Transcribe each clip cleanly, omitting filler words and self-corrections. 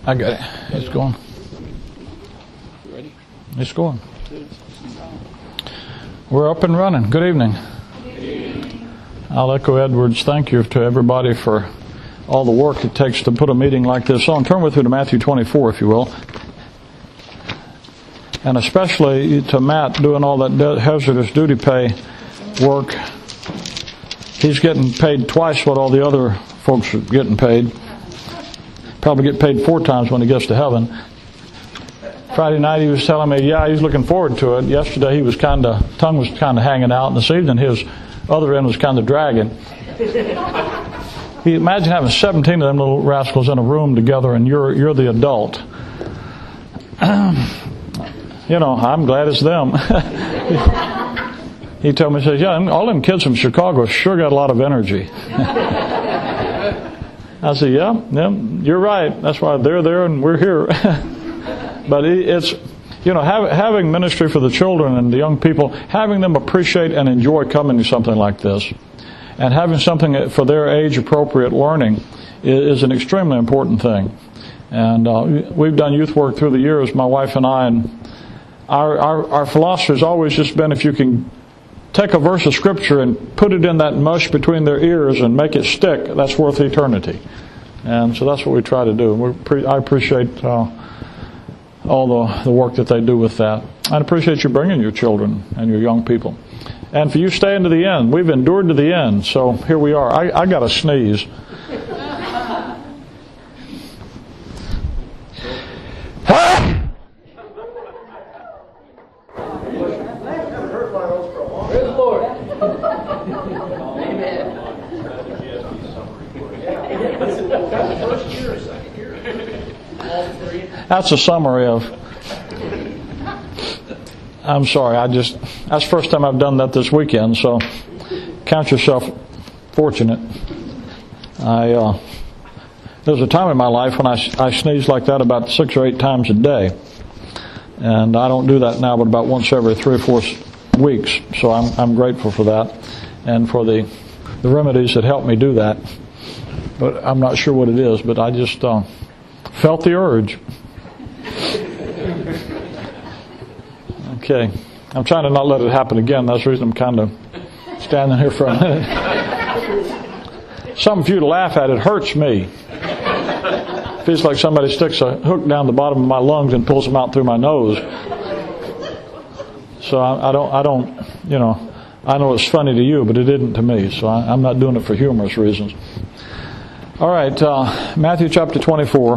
I got it. It's going. Ready? It's going. We're up and running. Good evening. I'll echo Edward's thank you to everybody for all the work it takes to put a meeting like this on. Turn with me to Matthew 24, if you will. And especially to Matt doing all that hazardous duty pay work. He's getting paid twice what all the other folks are getting paid. Probably get paid 4 times when he gets to heaven. Friday night he was telling me, yeah, he's looking forward to it. Yesterday he was tongue was kind of hanging out, and this evening his other end was kind of dragging. Imagine having 17 of them little rascals in a room together, and you're the adult. I'm glad it's them. He told me, he says, yeah, all them kids from Chicago sure got a lot of energy. I said, yeah, you're right. That's why they're there and we're here. But it's, having ministry for the children and the young people, having them appreciate and enjoy coming to something like this, and having something for their age-appropriate learning is an extremely important thing. And we've done youth work through the years, my wife and I, and our philosophy has always just been, if you can take a verse of Scripture and put it in that mush between their ears and make it stick, that's worth eternity. And so that's what we try to do. I appreciate all the work that they do with that. I appreciate you bringing your children and your young people. And for you staying to the end. We've endured to the end, so here we are. I got to sneeze. That's a summary of. I'm sorry, that's the first time I've done that this weekend, so count yourself fortunate. There was a time in my life when I sneezed like that about 6 or 8 times a day. And I don't do that now, but about once every 3 or 4 weeks. So I'm grateful for that and for the remedies that help me do that. But I'm not sure what it is, but I just felt the urge. Okay. I'm trying to not let it happen again. That's the reason I'm kind of standing here for a minute. Something for you to laugh at. It hurts me. It feels like somebody sticks a hook down the bottom of my lungs and pulls them out through my nose. So I know it's funny to you, but it isn't to me. So I'm not doing it for humorous reasons. All right, Matthew chapter 24.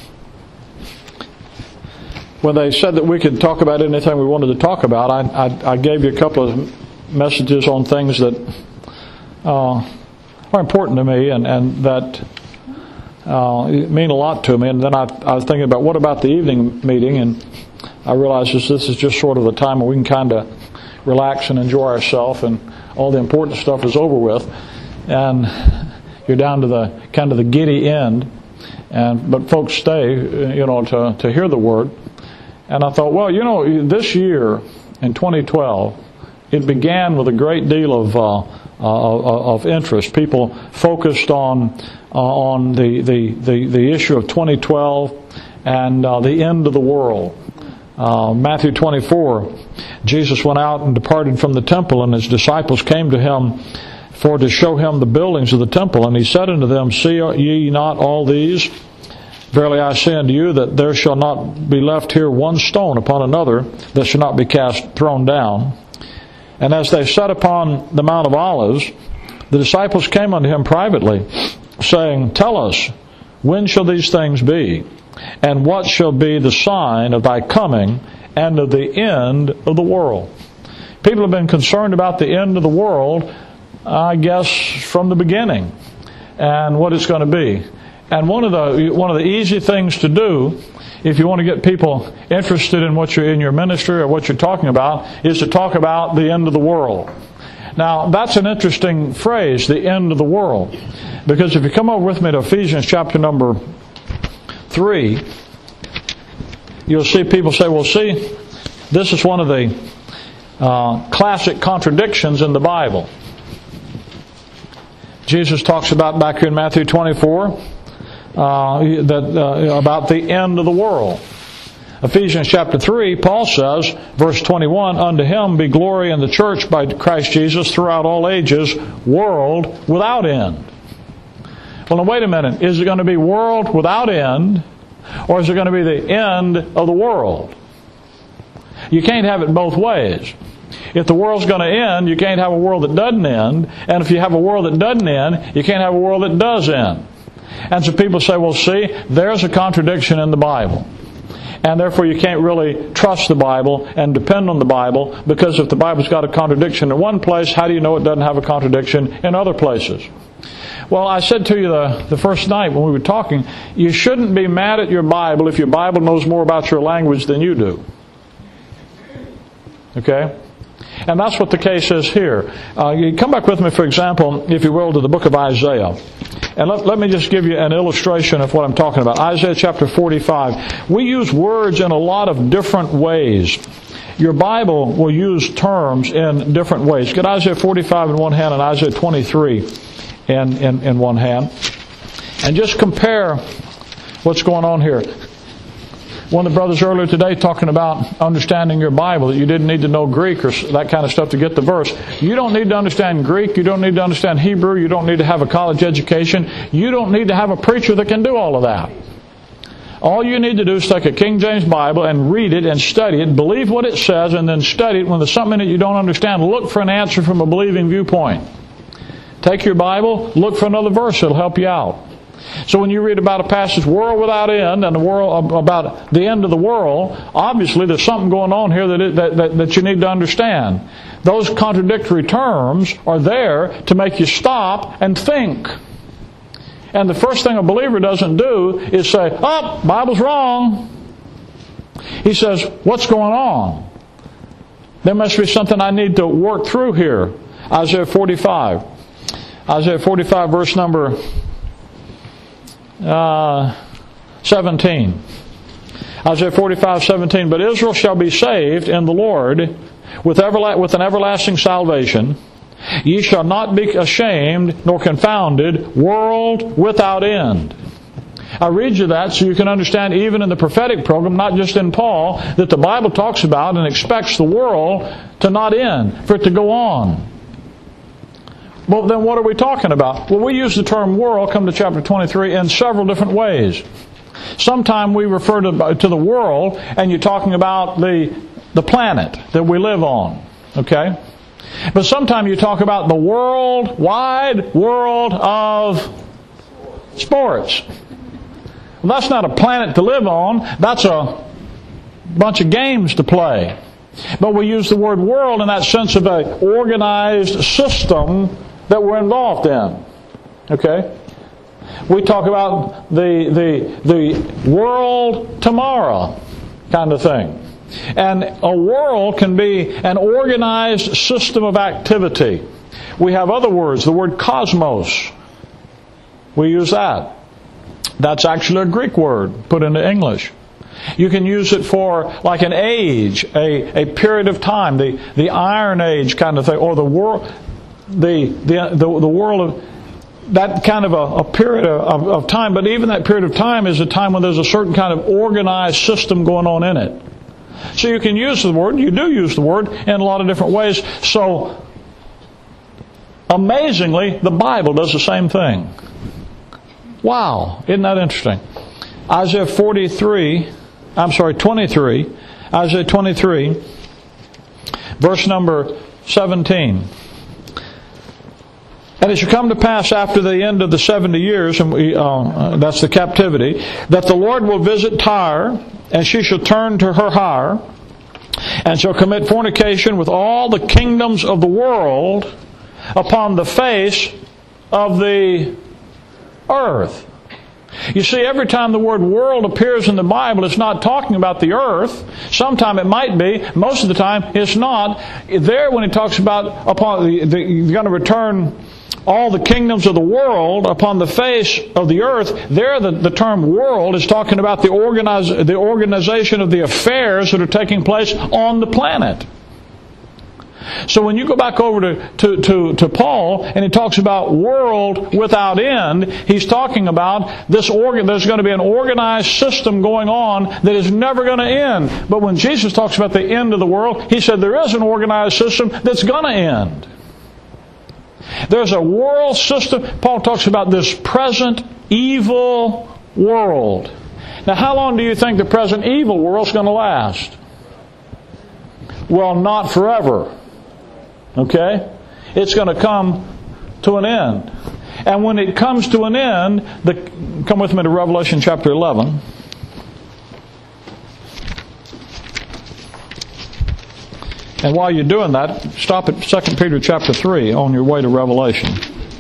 When they said that we could talk about anything we wanted to talk about, I gave you a couple of messages on things that are important to me and that mean a lot to me. And then I was thinking about what about the evening meeting, and I realized this is just sort of the time where we can kind of relax and enjoy ourselves, and all the important stuff is over with, and you're down to the kind of the giddy end. But folks stay, to hear the word. And I thought, well, this year in 2012, it began with a great deal of interest. People focused on the issue of 2012 and the end of the world. Matthew 24, Jesus went out and departed from the temple, and his disciples came to him for to show him the buildings of the temple. And he said unto them, See ye not all these? Verily I say unto you that there shall not be left here one stone upon another that shall not be thrown down. And as they sat upon the Mount of Olives, the disciples came unto him privately, saying, Tell us, when shall these things be? And what shall be the sign of thy coming and of the end of the world? People have been concerned about the end of the world, I guess, from the beginning, and what it's going to be. And one of the easy things to do, if you want to get people interested in what you're in your ministry or what you're talking about, is to talk about the end of the world. Now, that's an interesting phrase, the end of the world, because if you come over with me to Ephesians chapter number 3, you'll see people say, well, see, this is one of the classic contradictions in the Bible. Jesus talks about back here in Matthew 24, about the end of the world. Ephesians chapter 3, Paul says, verse 21, "Unto him be glory in the church by Christ Jesus throughout all ages, world without end." Well, now wait a minute. Is it going to be world without end, or is it going to be the end of the world? You can't have it both ways. If the world's going to end, you can't have a world that doesn't end. And if you have a world that doesn't end, you can't have a world that does end. And so people say, well, see, there's a contradiction in the Bible. And therefore you can't really trust the Bible and depend on the Bible, because if the Bible's got a contradiction in one place, how do you know it doesn't have a contradiction in other places? Well, I said to you the first night when we were talking, you shouldn't be mad at your Bible if your Bible knows more about your language than you do. Okay? And that's what the case is here. You come back with me, for example, if you will, to the book of Isaiah. And let me just give you an illustration of what I'm talking about. Isaiah chapter 45. We use words in a lot of different ways. Your Bible will use terms in different ways. Get Isaiah 45 in one hand and Isaiah 23 in one hand. And just compare what's going on here. One of the brothers earlier today talking about understanding your Bible, that you didn't need to know Greek or that kind of stuff to get the verse. You don't need to understand Greek. You don't need to understand Hebrew. You don't need to have a college education. You don't need to have a preacher that can do all of that. All you need to do is take a King James Bible and read it and study it, believe what it says, and then study it. When there's something that you don't understand, look for an answer from a believing viewpoint. Take your Bible, look for another verse that'll help you out. So when you read about a passage, world without end, and the world about the end of the world, obviously there's something going on here that you need to understand. Those contradictory terms are there to make you stop and think. And the first thing a believer doesn't do is say, "Oh, Bible's wrong." He says, "What's going on? There must be something I need to work through here." Isaiah 45. Isaiah 45, verse number 17. Isaiah 45:17. "But Israel shall be saved in the Lord with an everlasting salvation. Ye shall not be ashamed nor confounded, world without end." I read you that so you can understand, even in the prophetic program, not just in Paul, that the Bible talks about and expects the world to not end, for it to go on. Well, then what are we talking about? Well, we use the term world, come to chapter 23, in several different ways. Sometimes we refer to the world, and you're talking about the planet that we live on. Okay? But sometimes you talk about the worldwide world of sports. Well, that's not a planet to live on. That's a bunch of games to play. But we use the word world in that sense of an organized system that we're involved in. Okay? We talk about the world tomorrow kind of thing. And a world can be an organized system of activity. We have other words. The word cosmos. We use that. That's actually a Greek word put into English. You can use it for like an age, a period of time, the Iron Age kind of thing, or the world. The world of that kind of a period of time, but even that period of time is a time when there's a certain kind of organized system going on in it. So you can use the word, you do use the word in a lot of different ways. So amazingly, the Bible does the same thing. Wow, isn't that interesting? Isaiah 23, Isaiah 23, verse number 17. "And it shall come to pass after the end of the 70 years, and that's the captivity, that the Lord will visit Tyre, and she shall turn to her hire, and shall commit fornication with all the kingdoms of the world upon the face of the earth." You see, every time the word world appears in the Bible, it's not talking about the earth. Sometime it might be. Most of the time, it's not. There, when it talks about you're going to return all the kingdoms of the world upon the face of the earth, there the term world is talking about the organization of the affairs that are taking place on the planet. So when you go back over to Paul, and he talks about world without end, he's talking about there's going to be an organized system going on that is never going to end. But when Jesus talks about the end of the world, he said there is an organized system that's going to end. There's a world system. Paul talks about this present evil world. Now, how long do you think the present evil world is going to last? Well, not forever. Okay? It's going to come to an end. And when it comes to an end, come with me to Revelation chapter 11. And while you're doing that, stop at 2 Peter chapter 3 on your way to Revelation.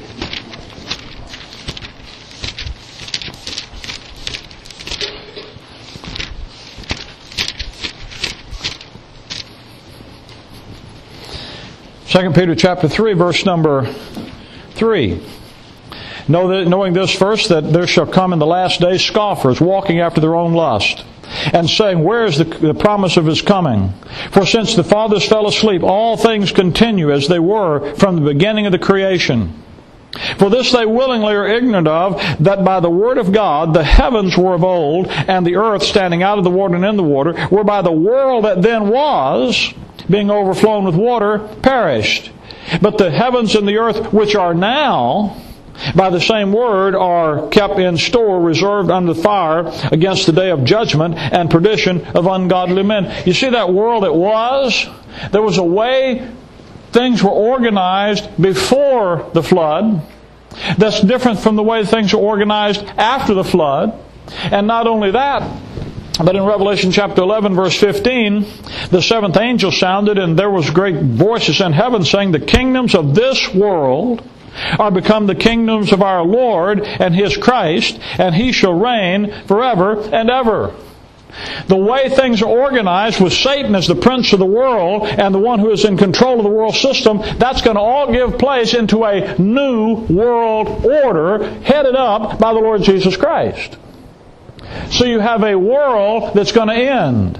Second Peter chapter 3, verse number 3. Knowing this first, that there shall come in the last days scoffers, walking after their own lust, and saying, where is the promise of His coming? For since the fathers fell asleep, all things continue as they were from the beginning of the creation. For this they willingly are ignorant of, that by the word of God the heavens were of old, and the earth standing out of the water and in the water, whereby the world that then was, being overflown with water, perished. But the heavens and the earth which are now, by the same word, are kept in store, reserved unto fire against the day of judgment and perdition of ungodly men. You see that world that was? There was a way things were organized before the flood that's different from the way things are organized after the flood. And not only that, but in Revelation chapter 11, verse 15, the seventh angel sounded, and there was great voices in heaven saying, the kingdoms of this world are become the kingdoms of our Lord and His Christ, and He shall reign forever and ever. The way things are organized with Satan as the prince of the world and the one who is in control of the world system, that's going to all give place into a new world order headed up by the Lord Jesus Christ. So you have a world that's going to end.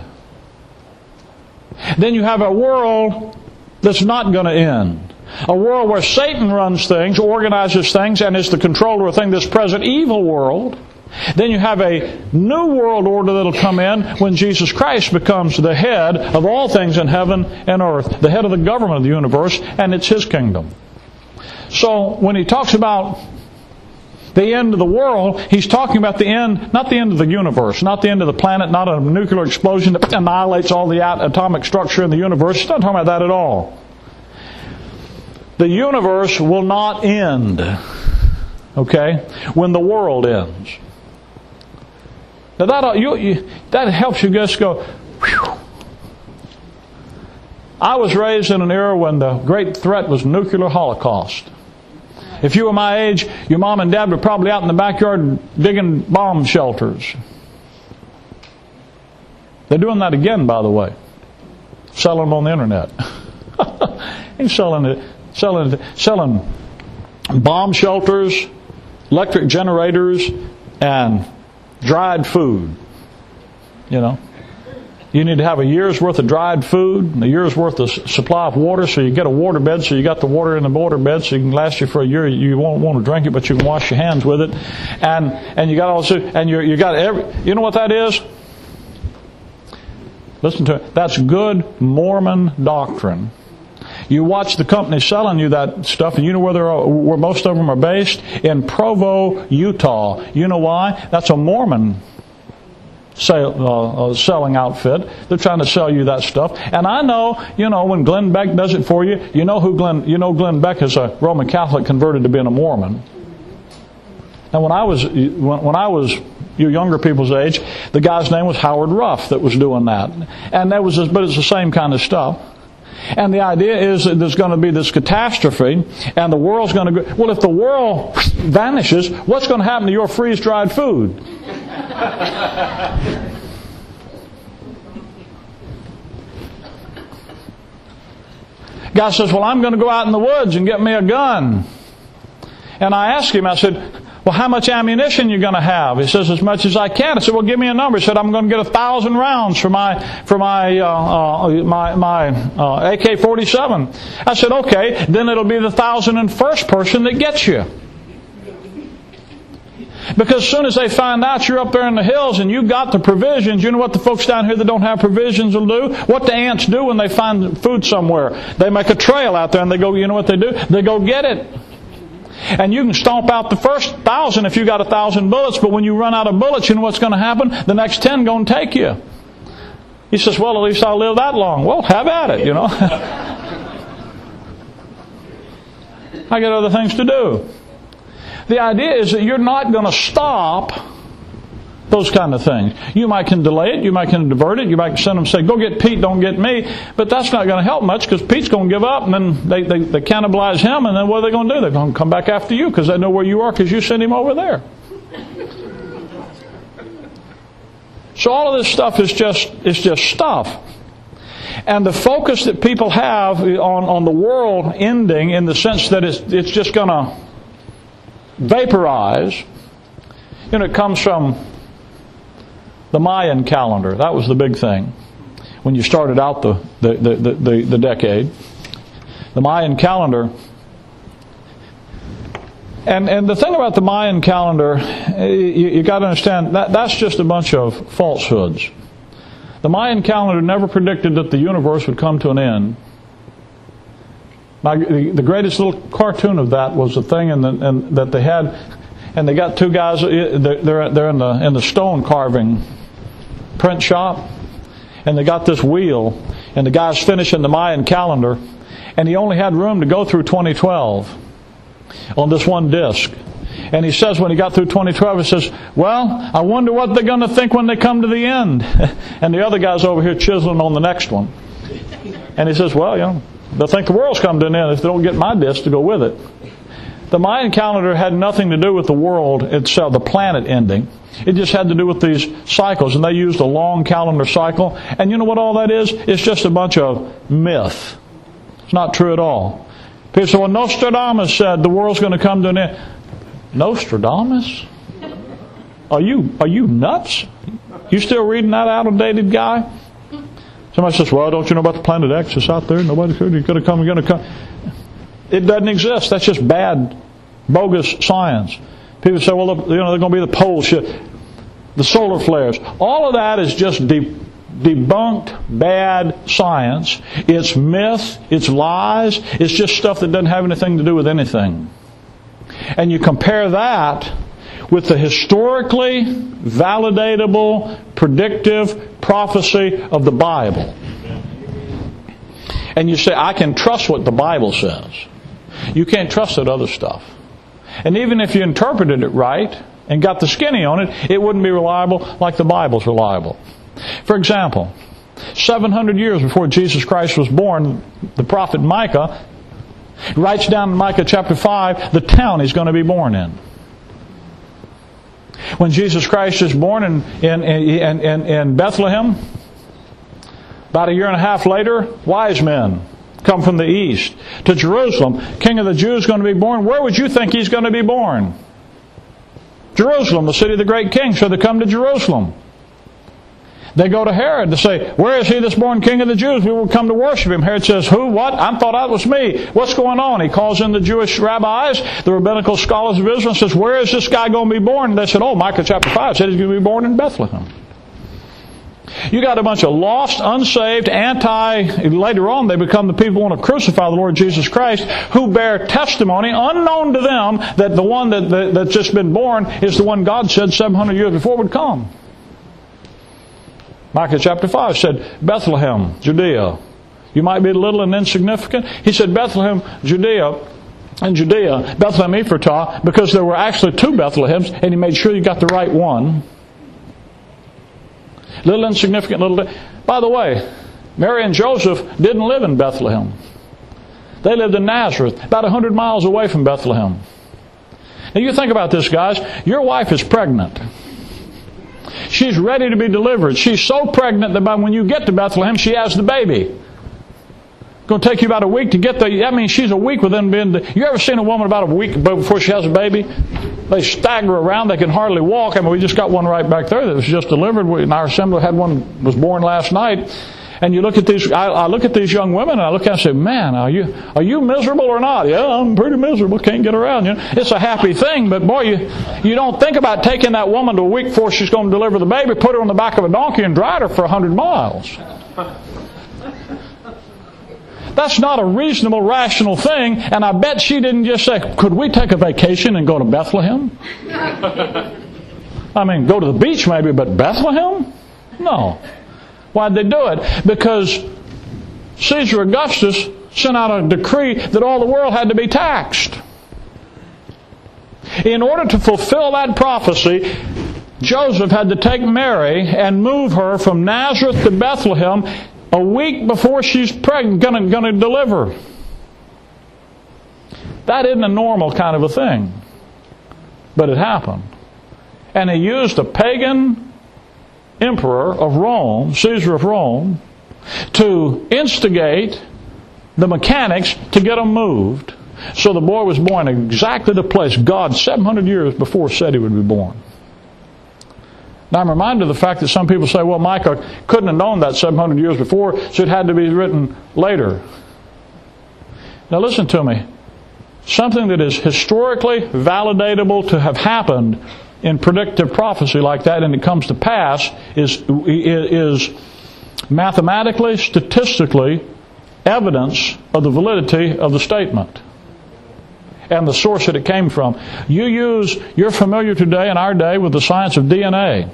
Then you have a world that's not going to end. A world where Satan runs things, organizes things, and is the controller of things, this present evil world. Then you have a new world order that'll come in when Jesus Christ becomes the head of all things in heaven and earth, the head of the government of the universe, and it's His kingdom. So when he talks about the end of the world, he's talking about the end, not the end of the universe, not the end of the planet, not a nuclear explosion that annihilates all the atomic structure in the universe. He's not talking about that at all. The universe will not end, okay, when the world ends. Now that helps you just go, whew. I was raised in an era when the great threat was nuclear holocaust. If you were my age, your mom and dad were probably out in the backyard digging bomb shelters. They're doing that again, by the way. Selling them on the internet. He's selling bomb shelters, electric generators, and dried food. You know. You need to have a year's worth of dried food and a year's worth of supply of water, so you get a water bed, so you got the water in the water bed, so you can last you for a year. You won't want to drink it, but you can wash your hands with it. And you got also, and you got every, you know what that is? Listen to it. That's good Mormon doctrine. You watch the company selling you that stuff, and you know where most of them are based? In Provo, Utah. You know why? That's a Mormon selling outfit. They're trying to sell you that stuff. And I know, when Glenn Beck does it for you, Glenn Beck is a Roman Catholic converted to being a Mormon. And when I was your younger people's age, the guy's name was Howard Ruff that was doing that. And but it's the same kind of stuff. And the idea is that there's going to be this catastrophe, and the world's going to go. Well, if the world vanishes, what's going to happen to your freeze-dried food? Guy says, well, I'm going to go out in the woods and get me a gun. And I asked him, I said, Well, how much ammunition you going to have? He says, as much as I can. I said, well, give me a number. He said, I'm going to get 1,000 rounds for my AK-47. I said, okay, then it'll be the 1,001st person that gets you. Because as soon as they find out you're up there in the hills and you got the provisions, you know what the folks down here that don't have provisions will do? What the ants do when they find food somewhere? They make a trail out there and they go, you know what they do? They go get it. And you can stomp out the first 1,000 if you got 1,000 bullets, but when you run out of bullets, you know what's going to happen? The next 10 going to take you. He says, well, at least I'll live that long. Well, have at it, you know. I got other things to do. The idea is that you're not going to stop those kind of things. You might can delay it, you might can divert it, you might send them and say, go get Pete, don't get me. But that's not going to help much because Pete's going to give up and then they cannibalize him, and then what are they going to do? They're going to come back after you because they know where you are because you sent him over there. So all of this stuff is just stuff. And the focus that people have on the world ending in the sense that it's just going to vaporize, you know, it comes from the Mayan calendar. That was the big thing when you started out the decade. The Mayan calendar. And the thing about the Mayan calendar, you got to understand, that's just a bunch of falsehoods. The Mayan calendar never predicted that the universe would come to an end. The greatest little cartoon of that was the thing that they had, and they got two guys. They're in the stone carving print shop, and they got this wheel, and the guy's finishing the Mayan calendar, and he only had room to go through 2012 on this one disc. And he says when he got through 2012, he says, well, I wonder what they're going to think when they come to the end. And the other guy's over here chiseling on the next one. And he says, well, you know, they'll think the world's come to an end if they don't get my disc to go with it. The Mayan calendar had nothing to do with the world itself, the planet ending. It just had to do with these cycles, and they used a long calendar cycle. And you know what all that is? It's just a bunch of myth. It's not true at all. People say, well, Nostradamus said the world's going to come to an end. Nostradamus? Are you nuts? You still reading that out-of-dated guy? Somebody says, well, don't you know about the planet X that's out there? Nobody's going to come. It doesn't exist. That's just bad, bogus science. People say, well, you know, they're going to be the pole shift, the solar flares. All of that is just debunked bad science. It's myth. It's lies. It's just stuff that doesn't have anything to do with anything. And you compare that with the historically validatable, predictive prophecy of the Bible. And you say, I can trust what the Bible says. You can't trust that other stuff. And even if you interpreted it right and got the skinny on it, it wouldn't be reliable like the Bible's reliable. For example, 700 years before Jesus Christ was born, the prophet Micah writes down in Micah chapter 5 the town he's going to be born in. When Jesus Christ is born in Bethlehem, about a year and a half later, wise men come from the east to Jerusalem. King of the Jews is going to be born. Where would you think he's going to be born? Jerusalem, the city of the great king. So they come to Jerusalem. They go to Herod to say, where is he that's born King of the Jews? We will come to worship him. Herod says, who? What? I thought that was me. What's going on? He calls in the Jewish rabbis, the rabbinical scholars of Israel, and says, where is this guy going to be born? And they said, oh, Micah chapter 5 said he's going to be born in Bethlehem. You got a bunch of lost, unsaved, later on they become the people who want to crucify the Lord Jesus Christ, who bear testimony, unknown to them, that the one that's just been born is the one God said 700 years before would come. Micah chapter 5 said, Bethlehem, Judea. You might be little and insignificant. He said, Bethlehem, Judea, Bethlehem Ephratah, because there were actually two Bethlehems, and he made sure you got the right one. Little insignificant, By the way, Mary and Joseph didn't live in Bethlehem. They lived in Nazareth, about 100 miles away from Bethlehem. Now you think about this, guys. Your wife is pregnant. She's ready to be delivered. She's so pregnant that by when you get to Bethlehem, she has the baby. going to take you about a week to get there. That means she's a week within being... You ever seen a woman about a week before she has a baby? They stagger around. They can hardly walk. I mean, we just got one right back there that was just delivered. In our assembly had one was born last night. And you look at these... I look at these young women and I look at them and say, man, are you miserable or not? Yeah, I'm pretty miserable. Can't get around. You know, it's a happy thing, but boy, you don't think about taking that woman to a week before she's going to deliver the baby, put her on the back of a donkey and ride her for 100 miles. That's not a reasonable, rational thing, and I bet she didn't just say, could we take a vacation and go to Bethlehem? I mean, go to the beach maybe, but Bethlehem? No. Why'd they do it? Because Caesar Augustus sent out a decree that all the world had to be taxed. In order to fulfill that prophecy, Joseph had to take Mary and move her from Nazareth to Bethlehem a week before she's pregnant, going to deliver. That isn't a normal kind of a thing. But it happened. And he used a pagan emperor of Rome, Caesar of Rome, to instigate the mechanics to get them moved. So the boy was born exactly the place God 700 years before said he would be born. Now I'm reminded of the fact that some people say, well, Micah couldn't have known that 700 years before, so it had to be written later. Now listen to me. Something that is historically validatable to have happened in predictive prophecy like that, and it comes to pass, is mathematically, statistically evidence of the validity of the statement and the source that it came from. You're familiar today in our day with the science of DNA.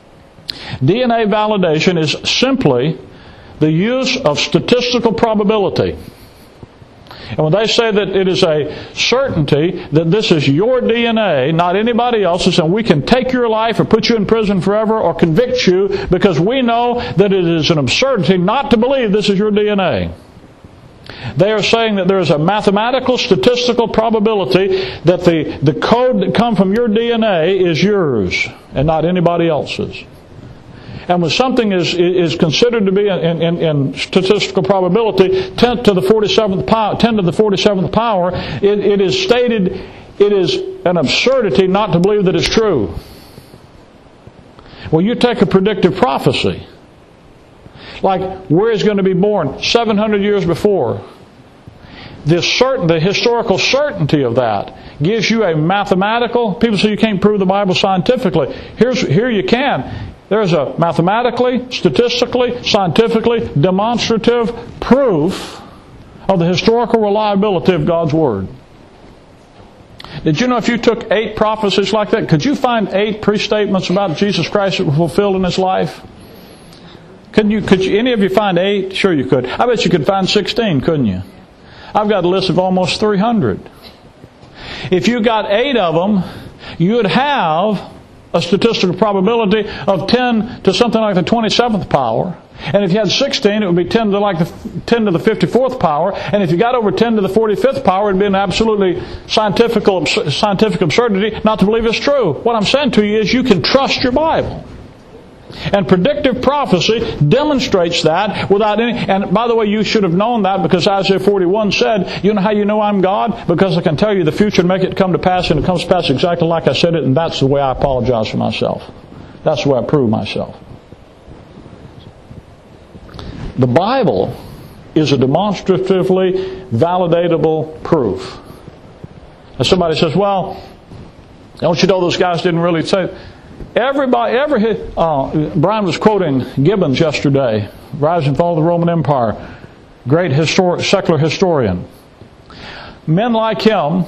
DNA validation is simply the use of statistical probability. And when they say that it is a certainty that this is your DNA, not anybody else's, and we can take your life or put you in prison forever or convict you because we know that it is an absurdity not to believe this is your DNA. They are saying that there is a mathematical, statistical probability that the code that comes from your DNA is yours and not anybody else's. And when something is considered to be in statistical probability 10 to the 47th power, it is stated it is an absurdity not to believe that it's true. Well, you take a predictive prophecy, like where he's going to be born 700 years before. The historical certainty of that gives you a mathematical... People say you can't prove the Bible scientifically. Here you can. There's a mathematically, statistically, scientifically demonstrative proof of the historical reliability of God's Word. Did you know if you took 8 prophecies like that, could you find 8 pre-statements about Jesus Christ that were fulfilled in His life? Could any of you find 8? Sure you could. I bet you could find 16, couldn't you? I've got a list of almost 300. If you got 8 of them, you would have a statistical probability of 10 to something like the 27th power. And if you had 16, it would be 10 to the 54th power. And if you got over 10 to the 45th power, it would be an absolutely scientific absurdity not to believe it's true. What I'm saying to you is you can trust your Bible. And predictive prophecy demonstrates that without any... And by the way, you should have known that because Isaiah 41 said, you know how you know I'm God? Because I can tell you the future and make it come to pass, and it comes to pass exactly like I said it, and that's the way I apologize for myself. That's the way I prove myself. The Bible is a demonstratively validatable proof. And somebody says, well, don't you know those guys didn't really say... Brian was quoting Gibbons yesterday, Rise and Fall of the Roman Empire, great secular historian. Men like him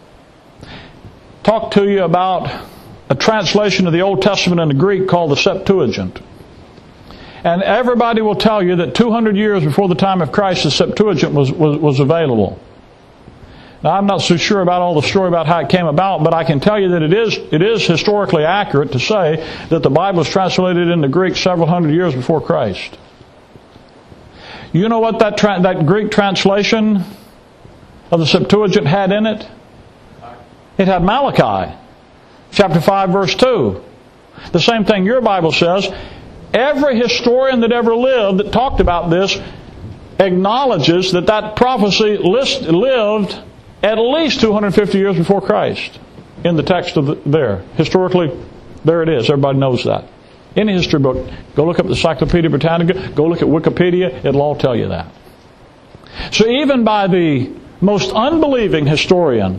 talk to you about a translation of the Old Testament in the Greek called the Septuagint. And everybody will tell you that 200 years before the time of Christ, the Septuagint was available. Now, I'm not so sure about all the story about how it came about, but I can tell you that it is historically accurate to say that the Bible was translated into Greek several hundred years before Christ. You know what that Greek translation of the Septuagint had in it? It had Malachi, chapter 5, verse 2. The same thing your Bible says. Every historian that ever lived that talked about this acknowledges that prophecy lived at least 250 years before Christ in the text of there. Historically, there it is. Everybody knows that. Any history book, go look up the Encyclopedia Britannica, go look at Wikipedia, it'll all tell you that. So even by the most unbelieving historian,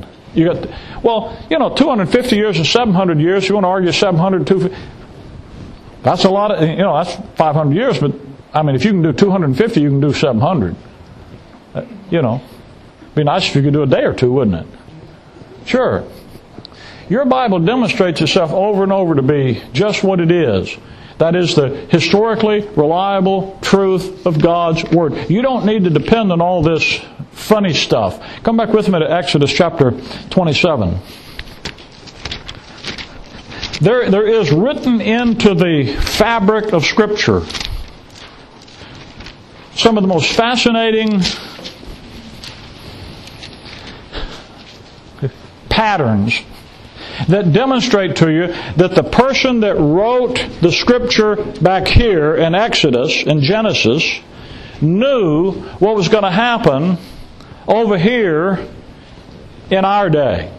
250 years and 700 years, you want to argue 700, 250, that's a lot of, that's 500 years, but if you can do 250, you can do 700. Be nice if you could do a day or two, wouldn't it? Sure. Your Bible demonstrates itself over and over to be just what it is. That is the historically reliable truth of God's Word. You don't need to depend on all this funny stuff. Come back with me to Exodus chapter 27. There is written into the fabric of Scripture some of the most fascinating patterns that demonstrate to you that the person that wrote the Scripture back here in Exodus, in Genesis, knew what was going to happen over here in our day.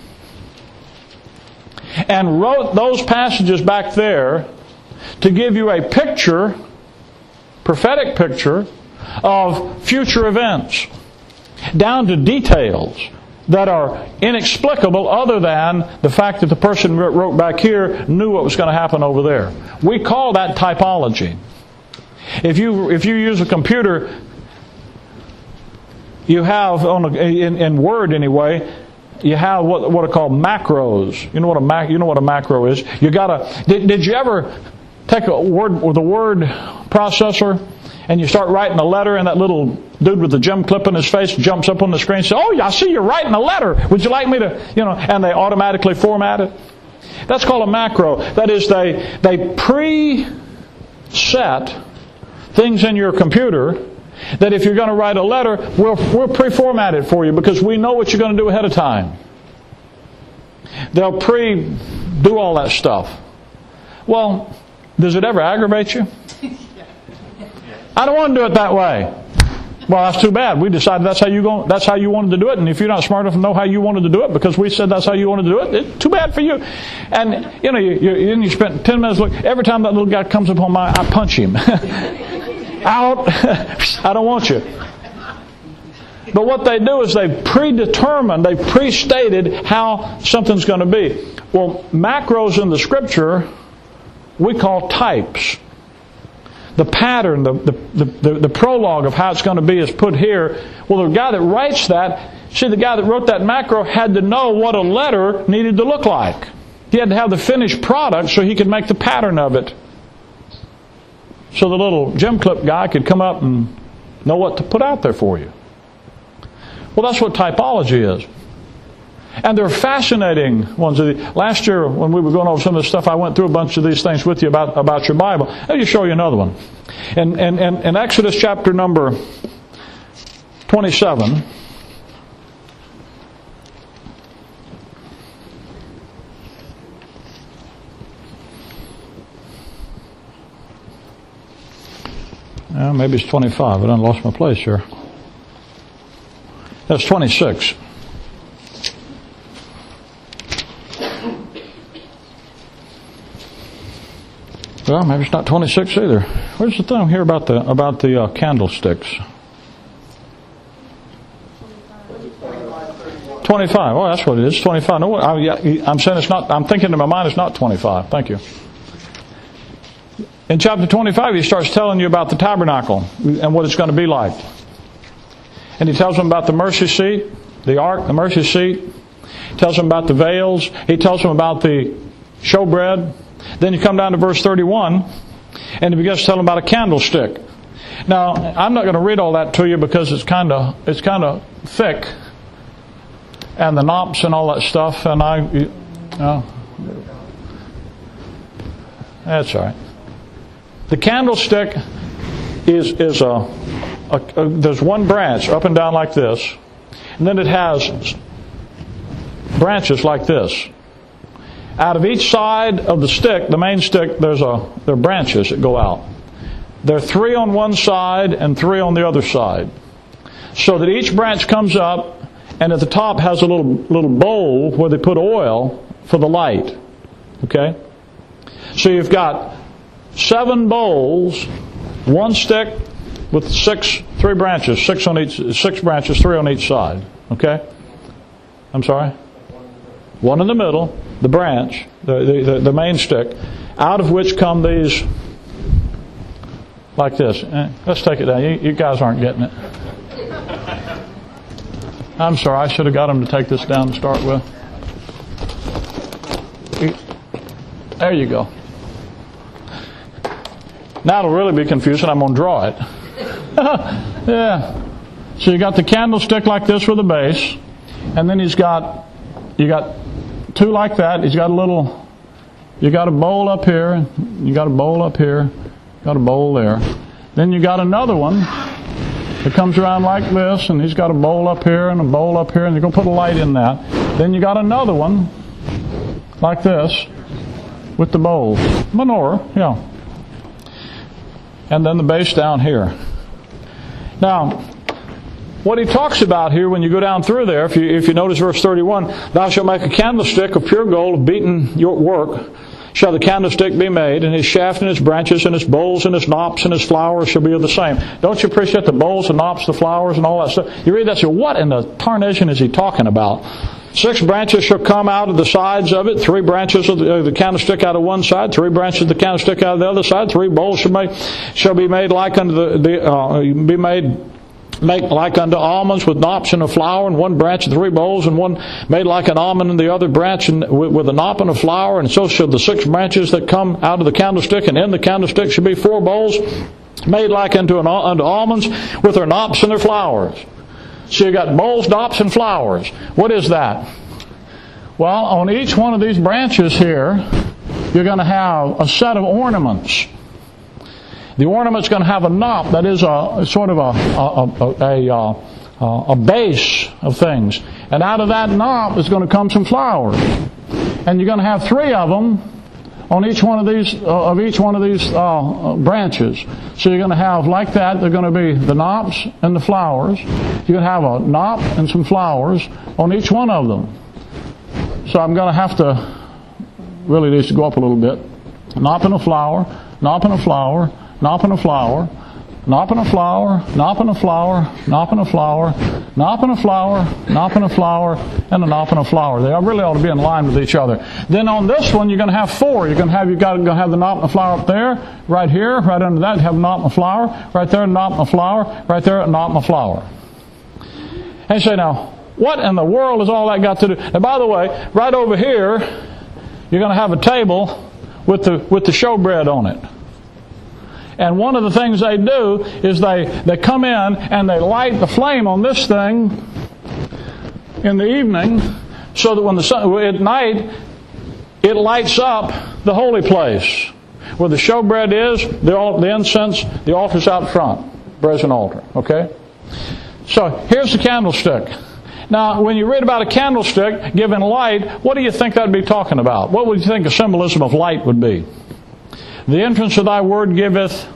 And wrote those passages back there to give you a picture, prophetic picture, of future events, down to details that are inexplicable other than the fact that the person that wrote back here knew what was going to happen over there. We call that typology. If you use a computer, you have, in Word anyway, you have what are called macros. You know what a macro is? Did you ever take a word with a word processor and you start writing a letter, and that little dude with the gem clip in his face jumps up on the screen and says, "Oh, I see you're writing a letter. Would you like me to," and they automatically format it? That's called a macro. That is, they pre-set things in your computer that if you're going to write a letter, we'll pre-format it for you because we know what you're going to do ahead of time. They'll pre-do all that stuff. Well, does it ever aggravate you? I don't want to do it that way. Well, that's too bad. We decided that's how you wanted to do it, and if you're not smart enough to know how you wanted to do it because we said that's how you wanted to do it, it's too bad for you. And you spent 10 minutes looking. Every time that little guy comes up on my, I punch him. Out. I don't want you. But what they do is they've predetermined, they've prestated how something's going to be. Well, macros in the Scripture we call types. The pattern, the prologue of how it's going to be is put here. Well, the guy that writes that, the guy that wrote that macro had to know what a letter needed to look like. He had to have the finished product so he could make the pattern of it. So the little gem clip guy could come up and know what to put out there for you. Well, that's what typology is. And they're fascinating ones. Last year, when we were going over some of the stuff, I went through a bunch of these things with you about your Bible. Let me show you another one. In Exodus chapter number 27, maybe it's 25. I done lost my place here. That's 26. Well, maybe it's not 26 either. Where's the thing here about the candlesticks? 25. Oh, that's what it is. 25. No, I'm saying it's not. I'm thinking in my mind it's not 25. Thank you. In chapter 25, he starts telling you about the tabernacle and what it's going to be like. And he tells them about the mercy seat, the ark, the mercy seat. He tells them about the veils. He tells them about the showbread. Then you come down to verse 31, and he begins to tell them about a candlestick. Now, I'm not going to read all that to you because it's kind of thick, and the knops and all that stuff. And that's all right. The candlestick is there's one branch up and down like this, and then it has branches like this. Out of each side of the stick, the main stick, there are branches that go out. There are 3 on one side and 3 on the other side. So that each branch comes up, and at the top has a little bowl where they put oil for the light. Okay? So you've got 7 bowls, 1 stick with 3 branches, 6 branches, 3 on each side. Okay? I'm sorry? 1 in the middle, the branch, the main stick, out of which come these, like this. Let's take it down. You guys aren't getting it. I'm sorry, I should have got them to take this down to start with. There you go. Now it'll really be confusing. I'm going to draw it. Yeah. So you got the candlestick like this with a base, and then you got 2 like that. You got a bowl up here, you got a bowl up here, got a bowl there. Then you got another one that comes around like this, and he's got a bowl up here and a bowl up here, and you're going to put a light in that. Then you got another one like this with the bowls. Menorah, yeah. And then the base down here. Now, what he talks about here when you go down through there, if you notice verse 31, thou shalt make a candlestick of pure gold of beaten your work, shall the candlestick be made, and his shaft and his branches and his bowls and his knops and his flowers shall be of the same. Don't you appreciate the bowls, the knops, the flowers, and all that stuff? You read that, so what in the tarnation is he talking about? 6 branches shall come out of the sides of it, 3 branches of the candlestick out of one side, 3 branches of the candlestick out of the other side, 3 bowls shall be made like unto make like unto almonds with knops and a flower, and 1 branch and 3 bowls, and one made like an almond and the other branch with a knop and a flower, and so shall the 6 branches that come out of the candlestick, and in the candlestick shall be 4 bowls made like unto almonds with their knops and their flowers. So you got bowls, knops, and flowers. What is that? Well, on each one of these branches here, you're going to have a set of ornaments. The ornament's going to have a knop that is a sort of a base of things, and out of that knop is going to come some flowers, and you're going to have 3 of them on each one of these branches. So you're going to have like that. They're going to be the knops and the flowers. You're going to have a knop and some flowers on each one of them. So I'm going to have to really needs to go up a little bit. Knop and a flower, knop and a flower, knop and a flower, knop and a flower, knop and a flower, knop and a flower, knop and a flower, knop and a flower, and a knop and a flower. They really ought to be in line with each other. Then on this one, you're going to have 4. You've got to have the knop and a flower up there, right here, right under that, you have a knop and a flower, right there, a knop and a flower, right there, a knop and a flower. And you say, now, what in the world has all that got to do? And by the way, right over here, you're going to have a table with the showbread on it. And one of the things they do is they come in and they light the flame on this thing in the evening, so that when at night it lights up the holy place where the showbread is, the incense, the altar's out front, brazen altar. Okay. So here's the candlestick. Now, when you read about a candlestick giving light, what do you think that would be talking about? What would you think a symbolism of light would be? The entrance of thy word giveth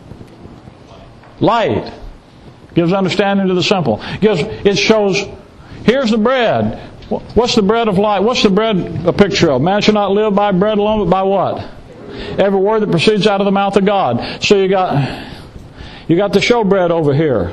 light. Gives understanding to the simple. It shows, here's the bread. What's the bread of light? What's the bread a picture of? Man shall not live by bread alone, but by what? Every word that proceeds out of the mouth of God. So you got the showbread over here.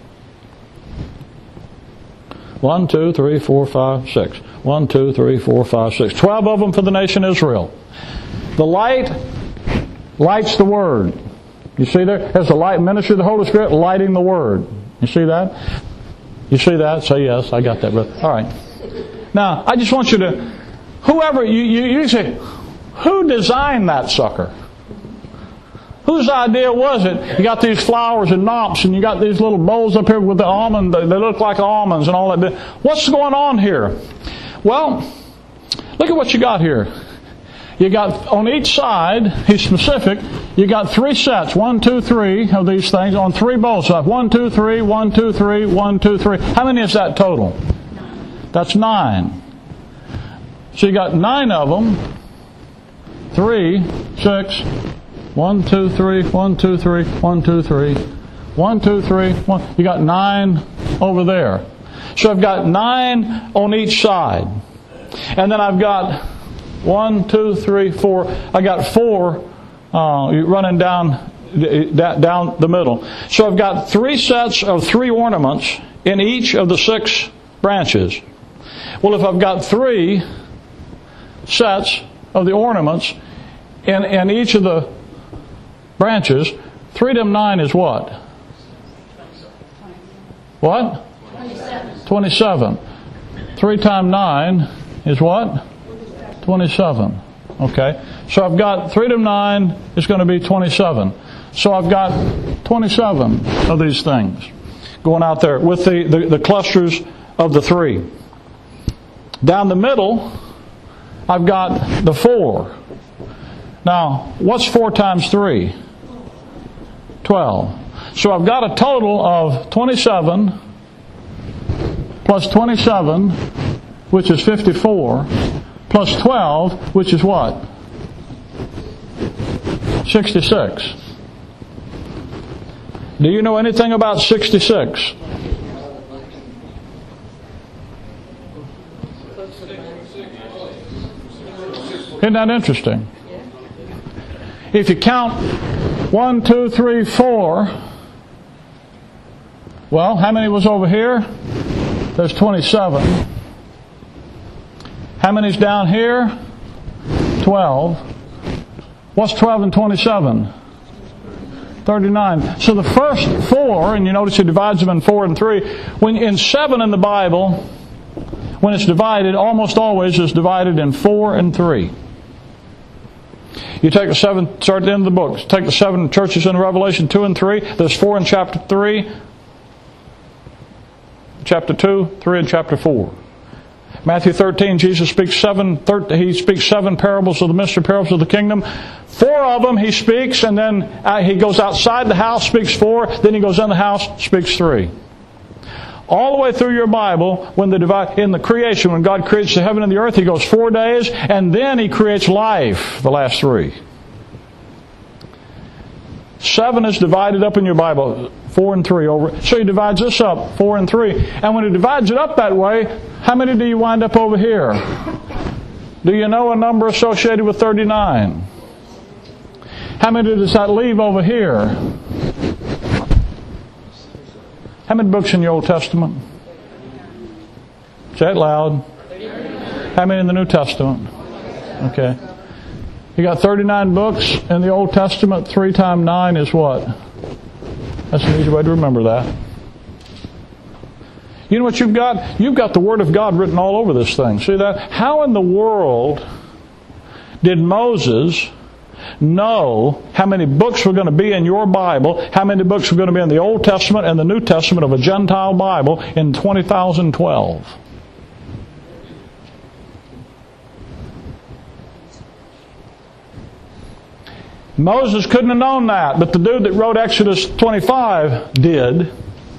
1, 2, 3, 4, 5, 6. 1, 2, 3, 4, 5, 6. 12 of them for the nation Israel. The light lights the Word. You see there? There's the light ministry of the Holy Spirit lighting the Word. You see that? You see that? Say yes. I got that, brother. All right. Now, I just want you to, whoever, you say, who designed that sucker? Whose idea was it? You got these flowers and knops, and you got these little bowls up here with the almond. They look like almonds and all that. What's going on here? Well, look at what you got here. You got on each side, he's specific, you got 3 sets, 1, 2, 3 of these things on 3 bowls. So 1, 2, 3, 1, 2, 3, 1, 2, 3. How many is that total? That's 9. So you got 9 of them. 3, 6, 1, 2, 3, 1, 2, 3, 1, 2, 3, 1, 2, 3, 1. You got 9 over there. So I've got 9 on each side. And then I've got 1, 2, 3, 4. I got 4 running down the middle. So I've got 3 sets of 3 ornaments in each of the 6 branches. Well, if I've got 3 sets of the ornaments in each of the branches, 3 times 9 is what? What? 27. 3 times 9 is what? 27. Okay. So I've got 3 times 9 is going to be 27. So I've got 27 of these things going out there with the clusters of the 3. Down the middle, I've got the 4. Now, what's 4 times 3? 12. So I've got a total of 27 plus 27, which is 54, plus 12, which is what? 66. Do you know anything about 66? Isn't that interesting? If you count 1, 2, 3, 4, well, how many was over here? There's 27. How many's down here? 12. What's 12 and 27? 39. So the first 4, and you notice he divides them in 4 and 3. When in 7 in the Bible, when it's divided, almost always is divided in 4 and 3. You take the 7, start at the end of the book. Take the 7 churches in Revelation 2 and 3. There's 4 in chapter 3, chapter 2, 3 in chapter 4. Matthew 13, Jesus speaks 7 parables of the mystery parables of the kingdom. 4 of them he speaks, and then he goes outside the house, speaks 4, then he goes in the house, speaks 3. All the way through your Bible, in the creation, when God creates the heaven and the earth, he goes 4 days, and then he creates life, the last 3. 7 is divided up in your Bible, 4 and 3 over. So he divides this up, 4 and 3. And when he divides it up that way, how many do you wind up over here? Do you know a number associated with 39? How many does that leave over here? How many books in the Old Testament? Say it loud. How many in the New Testament? Okay. You got 39 books in the Old Testament. 3 times 9 is what? That's an easy way to remember that. You know what you've got? You've got the Word of God written all over this thing. See that? How in the world did Moses know how many books were going to be in your Bible, how many books were going to be in the Old Testament and the New Testament of a Gentile Bible in 2012? Moses couldn't have known that, but the dude that wrote Exodus 25 did.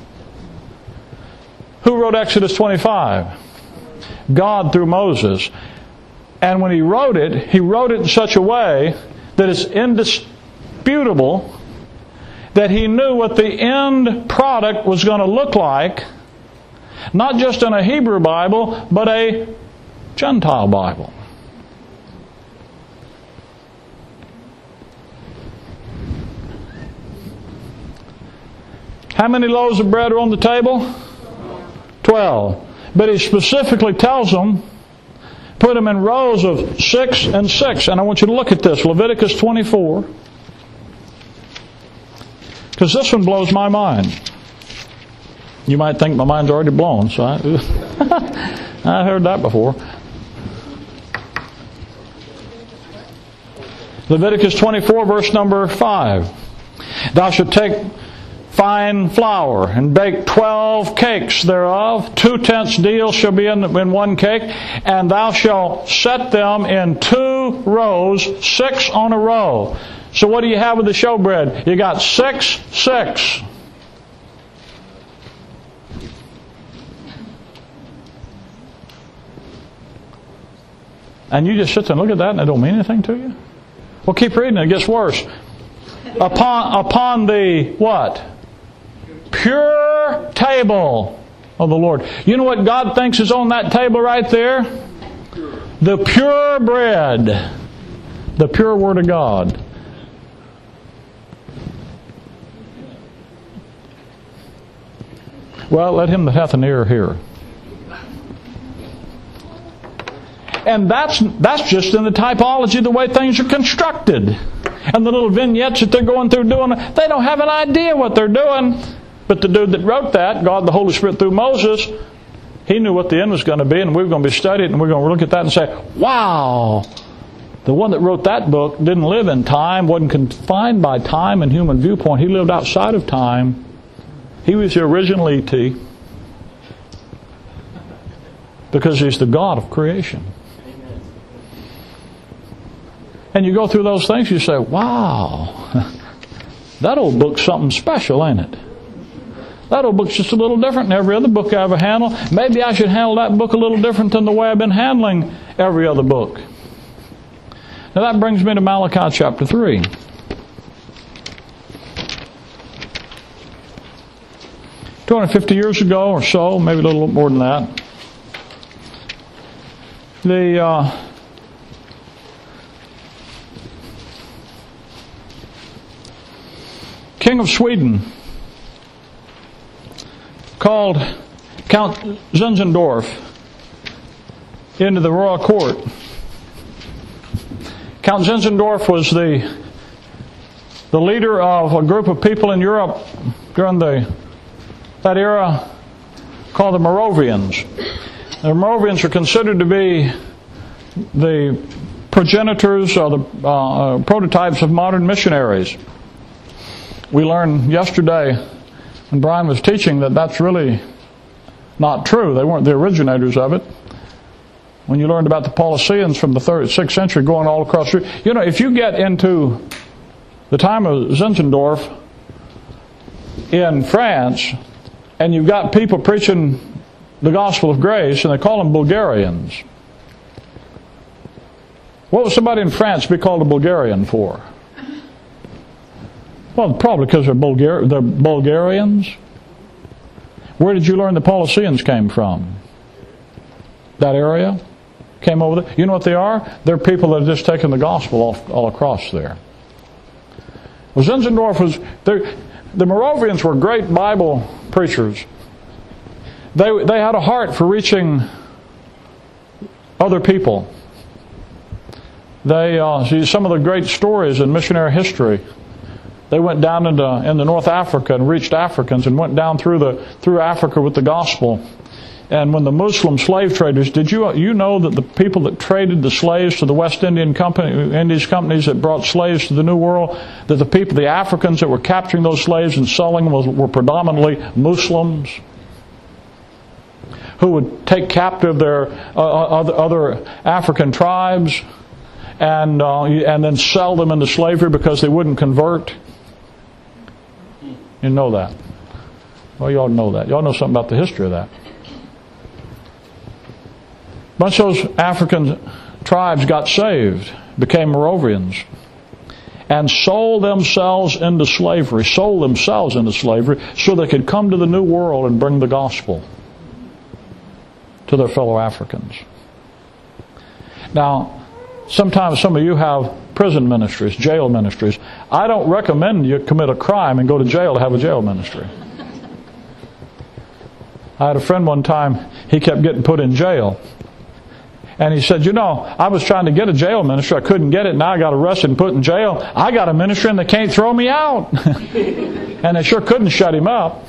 Who wrote Exodus 25? God through Moses. And when he wrote it in such a way that it's indisputable that he knew what the end product was going to look like, not just in a Hebrew Bible, but a Gentile Bible. How many loaves of bread are on the table? 12. But he specifically tells them, put them in rows of 6 and 6. And I want you to look at this. Leviticus 24. Because this one blows my mind. You might think my mind's already blown. So I heard that before. Leviticus 24, verse number 5. Thou shalt take fine flour, and bake 12 cakes thereof. 2 tenths deal shall be in 1 cake, and thou shalt set them in 2 rows, 6 on a row. So what do you have with the showbread? You got 6, 6. And you just sit there and look at that and it don't mean anything to you? Well, keep reading, it gets worse. Upon the what? Pure table of the Lord. You know what God thinks is on that table right there? The pure bread. The pure Word of God. Well, let him that hath an ear hear. And that's just in the typology, the way things are constructed. And the little vignettes that they're going through doing, they don't have an idea what they're doing. But the dude that wrote that, God the Holy Spirit through Moses, he knew what the end was going to be, and we were going to be studied, and we're going to look at that and say, wow, the one that wrote that book didn't live in time, wasn't confined by time and human viewpoint. He lived outside of time. He was the original E.T. because he's the God of creation. And you go through those things, you say, wow, that old book's something special, ain't it? That old book's just a little different than every other book I ever handled. Maybe I should handle that book a little different than the way I've been handling every other book. Now that brings me to Malachi chapter 3. $250 years ago or so, maybe a little more than that, the King of Sweden called Count Zinzendorf into the royal court. Count Zinzendorf was the leader of a group of people in Europe during that era called the Moravians. The Moravians are considered to be the progenitors or the prototypes of modern missionaries. We learned yesterday when Brian was teaching that that's really not true. They weren't the originators of it. When you learned about the Paulicians from the 6th century going all across Europe. You know, if you get into the time of Zinzendorf in France, and you've got people preaching the gospel of grace, and they call them Bulgarians. What would somebody in France be called a Bulgarian for? Well, probably because they're Bulgarians. Where did you learn the Paulicians came from? That area? Came over there? You know what they are? They're people that have just taken the gospel all across there. Well, Zinzendorf was... The Moravians were great Bible preachers. They had a heart for reaching other people. They see some of the great stories in missionary history. They went down into North Africa and reached Africans and went down through Africa with the gospel. And when the Muslim slave traders, did you know that the people that traded the slaves to the West Indies companies that brought slaves to the New World, that the Africans that were capturing those slaves and selling them were predominantly Muslims who would take captive their other African tribes and then sell them into slavery because they wouldn't convert? You know that. Well, you all know that. You all know something about the history of that. A bunch of those African tribes got saved, became Moravians, and sold themselves into slavery so they could come to the New World and bring the gospel to their fellow Africans. Now, sometimes some of you have prison ministries, jail ministries. I don't recommend you commit a crime and go to jail to have a jail ministry. I had a friend one time, he kept getting put in jail. And he said, I was trying to get a jail ministry. I couldn't get it. Now I got arrested and put in jail. I got a ministry and they can't throw me out. And they sure couldn't shut him up.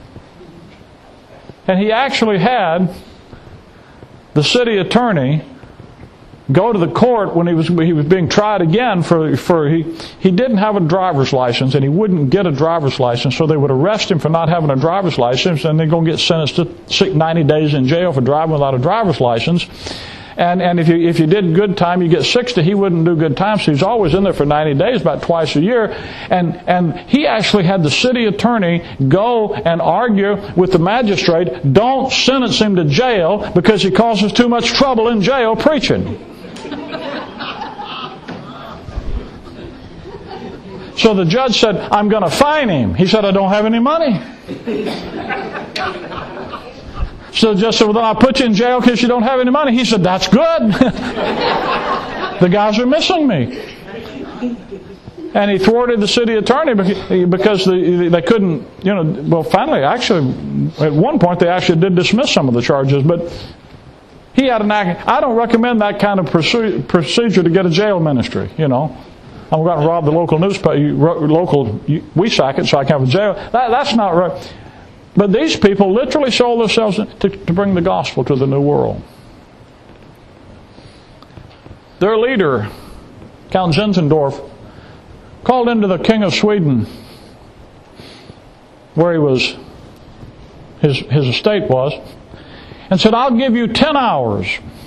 And he actually had the city attorney go to the court when he was being tried again he didn't have a driver's license and he wouldn't get a driver's license, so they would arrest him for not having a driver's license and then go get sentenced to 90 days in jail for driving without a driver's license. And if you did good time, you get 60. He wouldn't do good time, so he was always in there for 90 days, about twice a year. And he actually had the city attorney go and argue with the magistrate, don't sentence him to jail because he causes too much trouble in jail preaching. So the judge said, I'm going to fine him. He said, I don't have any money. So the judge said, well, then I'll put you in jail because you don't have any money. He said, that's good. The guys are missing me. And he thwarted the city attorney because they couldn't, well, finally, actually, at one point they actually did dismiss some of the charges, but he had an act. I don't recommend that kind of procedure to get a jail ministry, I'm going to rob the local newspaper, local WeSacket so I can have a jail. That's not right. But these people literally sold themselves to bring the gospel to the New World. Their leader, Count Zinzendorf, called into the King of Sweden, where he was, his estate was, and said, I'll give you 10 hours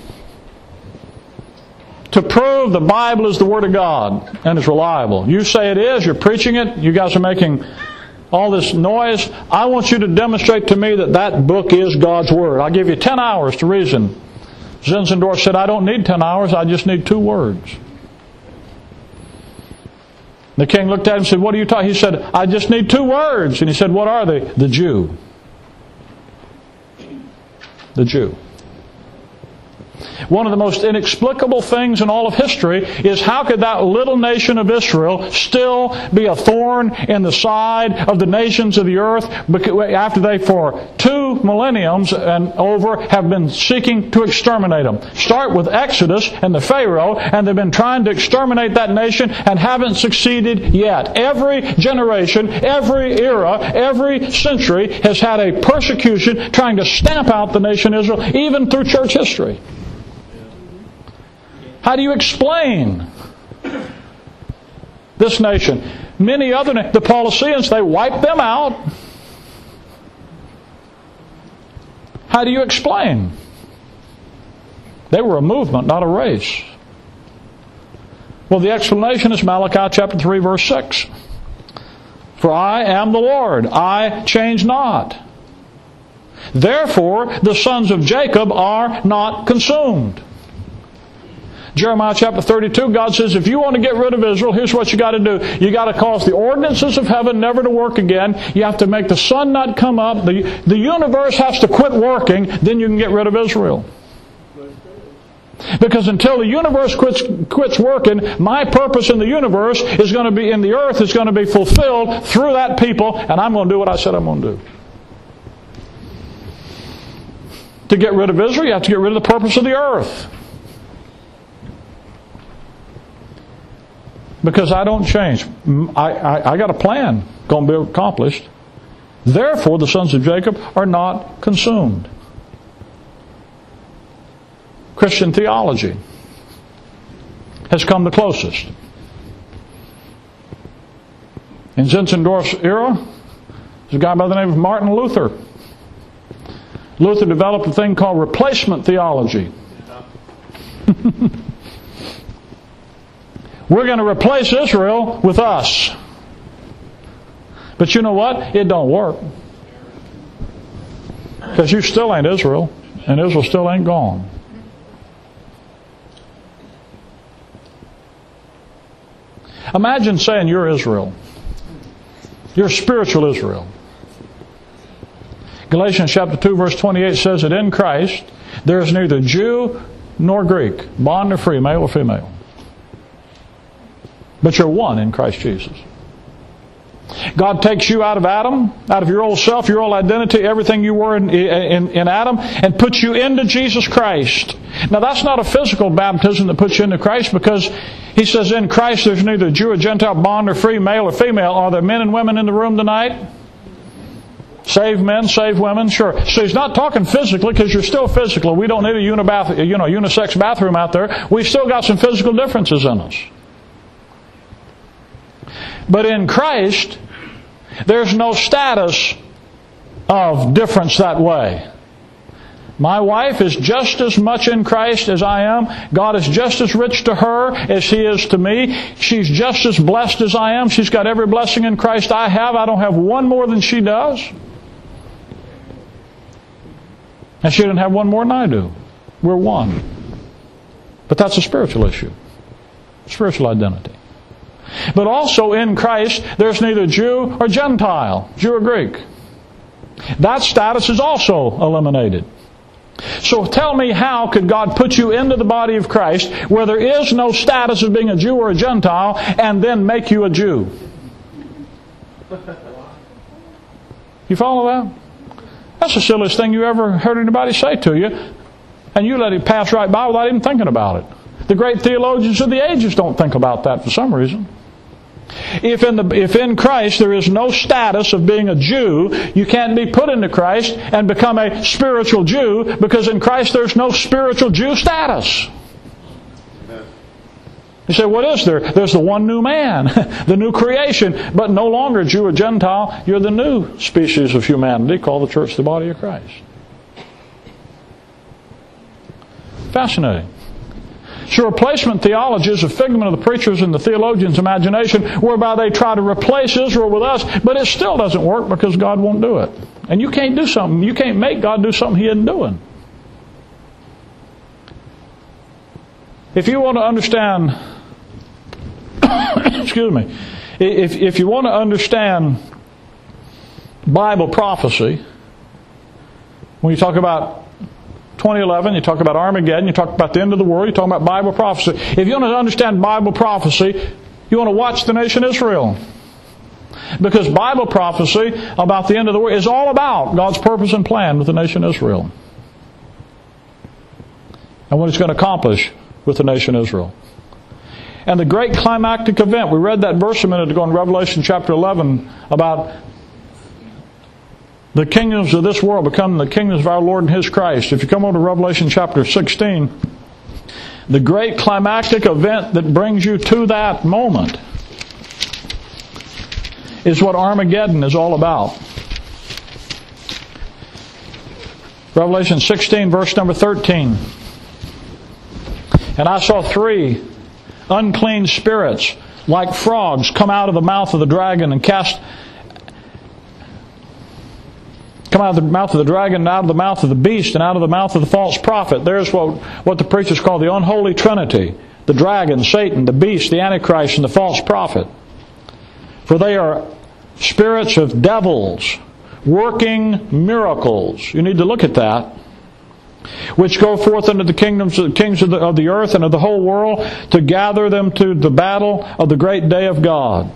to prove the Bible is the Word of God and is reliable. You say it is, you're preaching it, you guys are making all this noise. I want you to demonstrate to me that that book is God's Word. I'll give you 10 hours to reason. Zinzendorf said, I don't need 10 hours, I just need 2 words. The king looked at him and said, what are you talking? He said, I just need 2 words. And he said, what are they? The Jew. The Jew. One of the most inexplicable things in all of history is how could that little nation of Israel still be a thorn in the side of the nations of the earth after they for 2 millenniums and over have been seeking to exterminate them. Start with Exodus and the Pharaoh, and they've been trying to exterminate that nation and haven't succeeded yet. Every generation, every era, every century has had a persecution trying to stamp out the nation Israel, even through church history. How do you explain this nation? Many other the Paulicians, they wiped them out. How do you explain? They were a movement, not a race. Well, the explanation is Malachi chapter 3, verse 6. For I am the Lord, I change not. Therefore, the sons of Jacob are not consumed. Jeremiah chapter 32, God says, if you want to get rid of Israel, here's what you got to do. You got to cause the ordinances of heaven never to work again. You have to make the sun not come up. The universe has to quit working. Then you can get rid of Israel. Because until the universe quits working, my purpose in the universe is going to be in the earth is going to be fulfilled through that people, and I'm going to do what I said I'm going to do. To get rid of Israel, you have to get rid of the purpose of the earth. Because I don't change. I got a plan going to be accomplished. Therefore, the sons of Jacob are not consumed. Christian theology has come the closest. In Zinzendorf's era, there's a guy by the name of Martin Luther. Luther developed a thing called replacement theology. We're going to replace Israel with us. But you know what? It don't work. Because you still ain't Israel, and Israel still ain't gone. Imagine saying you're Israel. You're spiritual Israel. Galatians chapter 2 verse 28 says that in Christ there is neither Jew nor Greek, bond nor free, male or female. But you're one in Christ Jesus. God takes you out of Adam, out of your old self, your old identity, everything you were in Adam, and puts you into Jesus Christ. Now that's not a physical baptism that puts you into Christ, because He says in Christ there's neither Jew or Gentile, bond or free, male or female. Are there men and women in the room tonight? Saved men, saved women, sure. So He's not talking physically, because you're still physical. We don't need a unisex bathroom out there. We've still got some physical differences in us. But in Christ, there's no status of difference that way. My wife is just as much in Christ as I am. God is just as rich to her as He is to me. She's just as blessed as I am. She's got every blessing in Christ I have. I don't have one more than she does. And she doesn't have one more than I do. We're one. But that's a spiritual issue. Spiritual identity. But also in Christ, there's neither Jew or Gentile, Jew or Greek. That status is also eliminated. So tell me, how could God put you into the body of Christ where there is no status of being a Jew or a Gentile and then make you a Jew? You follow that? That's the silliest thing you ever heard anybody say to you, and you let it pass right by without even thinking about it. The great theologians of the ages don't think about that for some reason. If in Christ there is no status of being a Jew, you can't be put into Christ and become a spiritual Jew, because in Christ there's no spiritual Jew status. You say, what is there? There's the one new man, the new creation, but no longer Jew or Gentile. You're the new species of humanity called the church, the body of Christ. Fascinating. So replacement theology is a figment of the preachers and the theologians' imagination, whereby they try to replace Israel with us, but it still doesn't work because God won't do it. And you can't do something. You can't make God do something He isn't doing. If you want to understand, excuse me, if you want to understand Bible prophecy, when you talk about 2011, you talk about Armageddon, you talk about the end of the world, you talk about Bible prophecy. If you want to understand Bible prophecy, you want to watch the nation Israel. Because Bible prophecy about the end of the world is all about God's purpose and plan with the nation Israel. And what He's going to accomplish with the nation Israel. And the great climactic event, we read that verse a minute ago in Revelation chapter 11 about the kingdoms of this world become the kingdoms of our Lord and His Christ. If you come over to Revelation chapter 16, the great climactic event that brings you to that moment is what Armageddon is all about. Revelation 16, verse number 13. And I saw 3 unclean spirits like frogs come out of the mouth of the dragon and come out of the mouth of the dragon, and out of the mouth of the beast, and out of the mouth of the false prophet. There's what the preachers call the unholy trinity. The dragon, Satan, the beast, the Antichrist, and the false prophet. For they are spirits of devils, working miracles. You need to look at that. Which go forth into the kings of the earth and of the whole world, to gather them to the battle of the great day of God.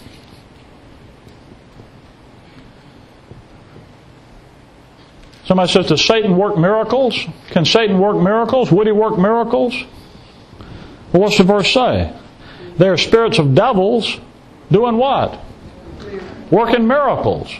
Somebody says, does Satan work miracles? Can Satan work miracles? Would he work miracles? Well, what's the verse say? They are spirits of devils doing what? Working miracles.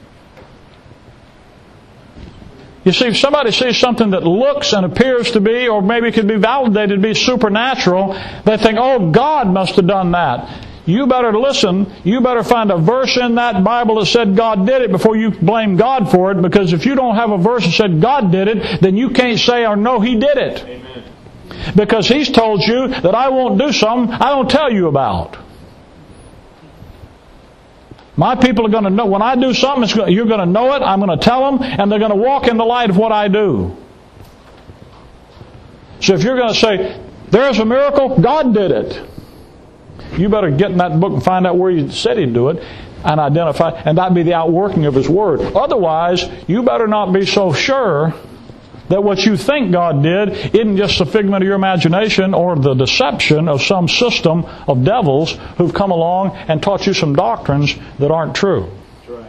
You see, if somebody sees something that looks and appears to be, or maybe could be validated to be supernatural, they think, oh, God must have done that. You better listen. You better find a verse in that Bible that said God did it before you blame God for it, because if you don't have a verse that said God did it, then you can't say or know He did it. Amen. Because He's told you that I won't do something I don't tell you about. My people are going to know. When I do something, you're going to know it, I'm going to tell them, and they're going to walk in the light of what I do. So if you're going to say, there's a miracle, God did it, you better get in that book and find out where He said He'd do it and identify, and that be the outworking of His Word. Otherwise, you better not be so sure that what you think God did isn't just a figment of your imagination or the deception of some system of devils who've come along and taught you some doctrines that aren't true. That's right.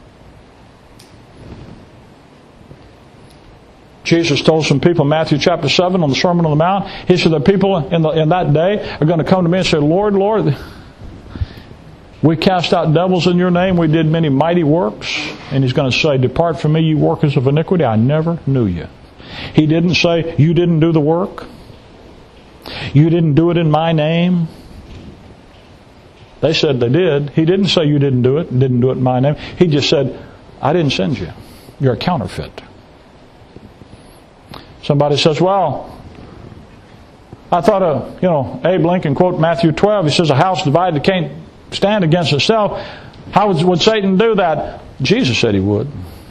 Jesus told some people in Matthew chapter 7 on the Sermon on the Mount, He said that people in that day are going to come to me and say, Lord, Lord, we cast out devils in your name, we did many mighty works. And He's going to say, depart from me, you workers of iniquity, I never knew you. He didn't say, you didn't do the work. You didn't do it in my name. They said they did. He didn't say you didn't do it in my name. He just said, I didn't send you. You're a counterfeit. Somebody says, well, I thought, Abe Lincoln quote Matthew 12. He says, a house divided can't stand against itself. How would Satan do that? Jesus said he would.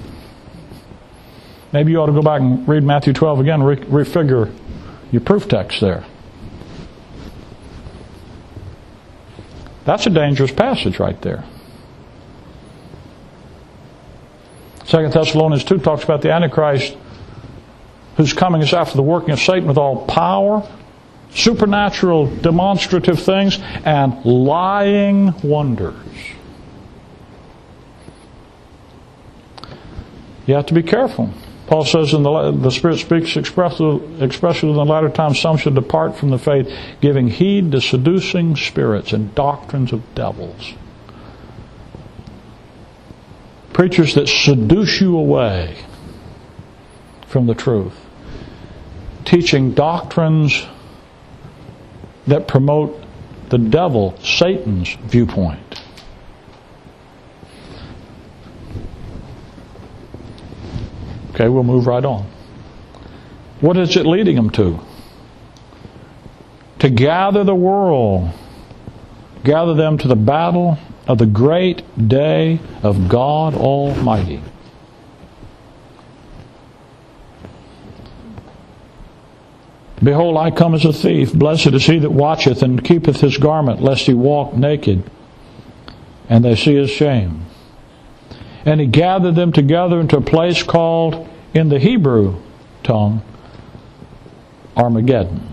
Maybe you ought to go back and read Matthew 12 again and refigure your proof text there. That's a dangerous passage right there. 2 Thessalonians 2 talks about the Antichrist whose coming is after the working of Satan with all power, supernatural demonstrative things, and lying wonders. You have to be careful. Paul says the Spirit speaks expressly in the latter times some should depart from the faith, giving heed to seducing spirits and doctrines of devils. Preachers that seduce you away from the truth. Teaching doctrines that promote the devil, Satan's viewpoint. Okay, we'll move right on. What is it leading them to? To gather the world. Gather them to the battle of the great day of God Almighty. Behold, I come as a thief. Blessed is he that watcheth and keepeth his garment, lest he walk naked, and they see his shame. And he gathered them together into a place called, in the Hebrew tongue, Armageddon.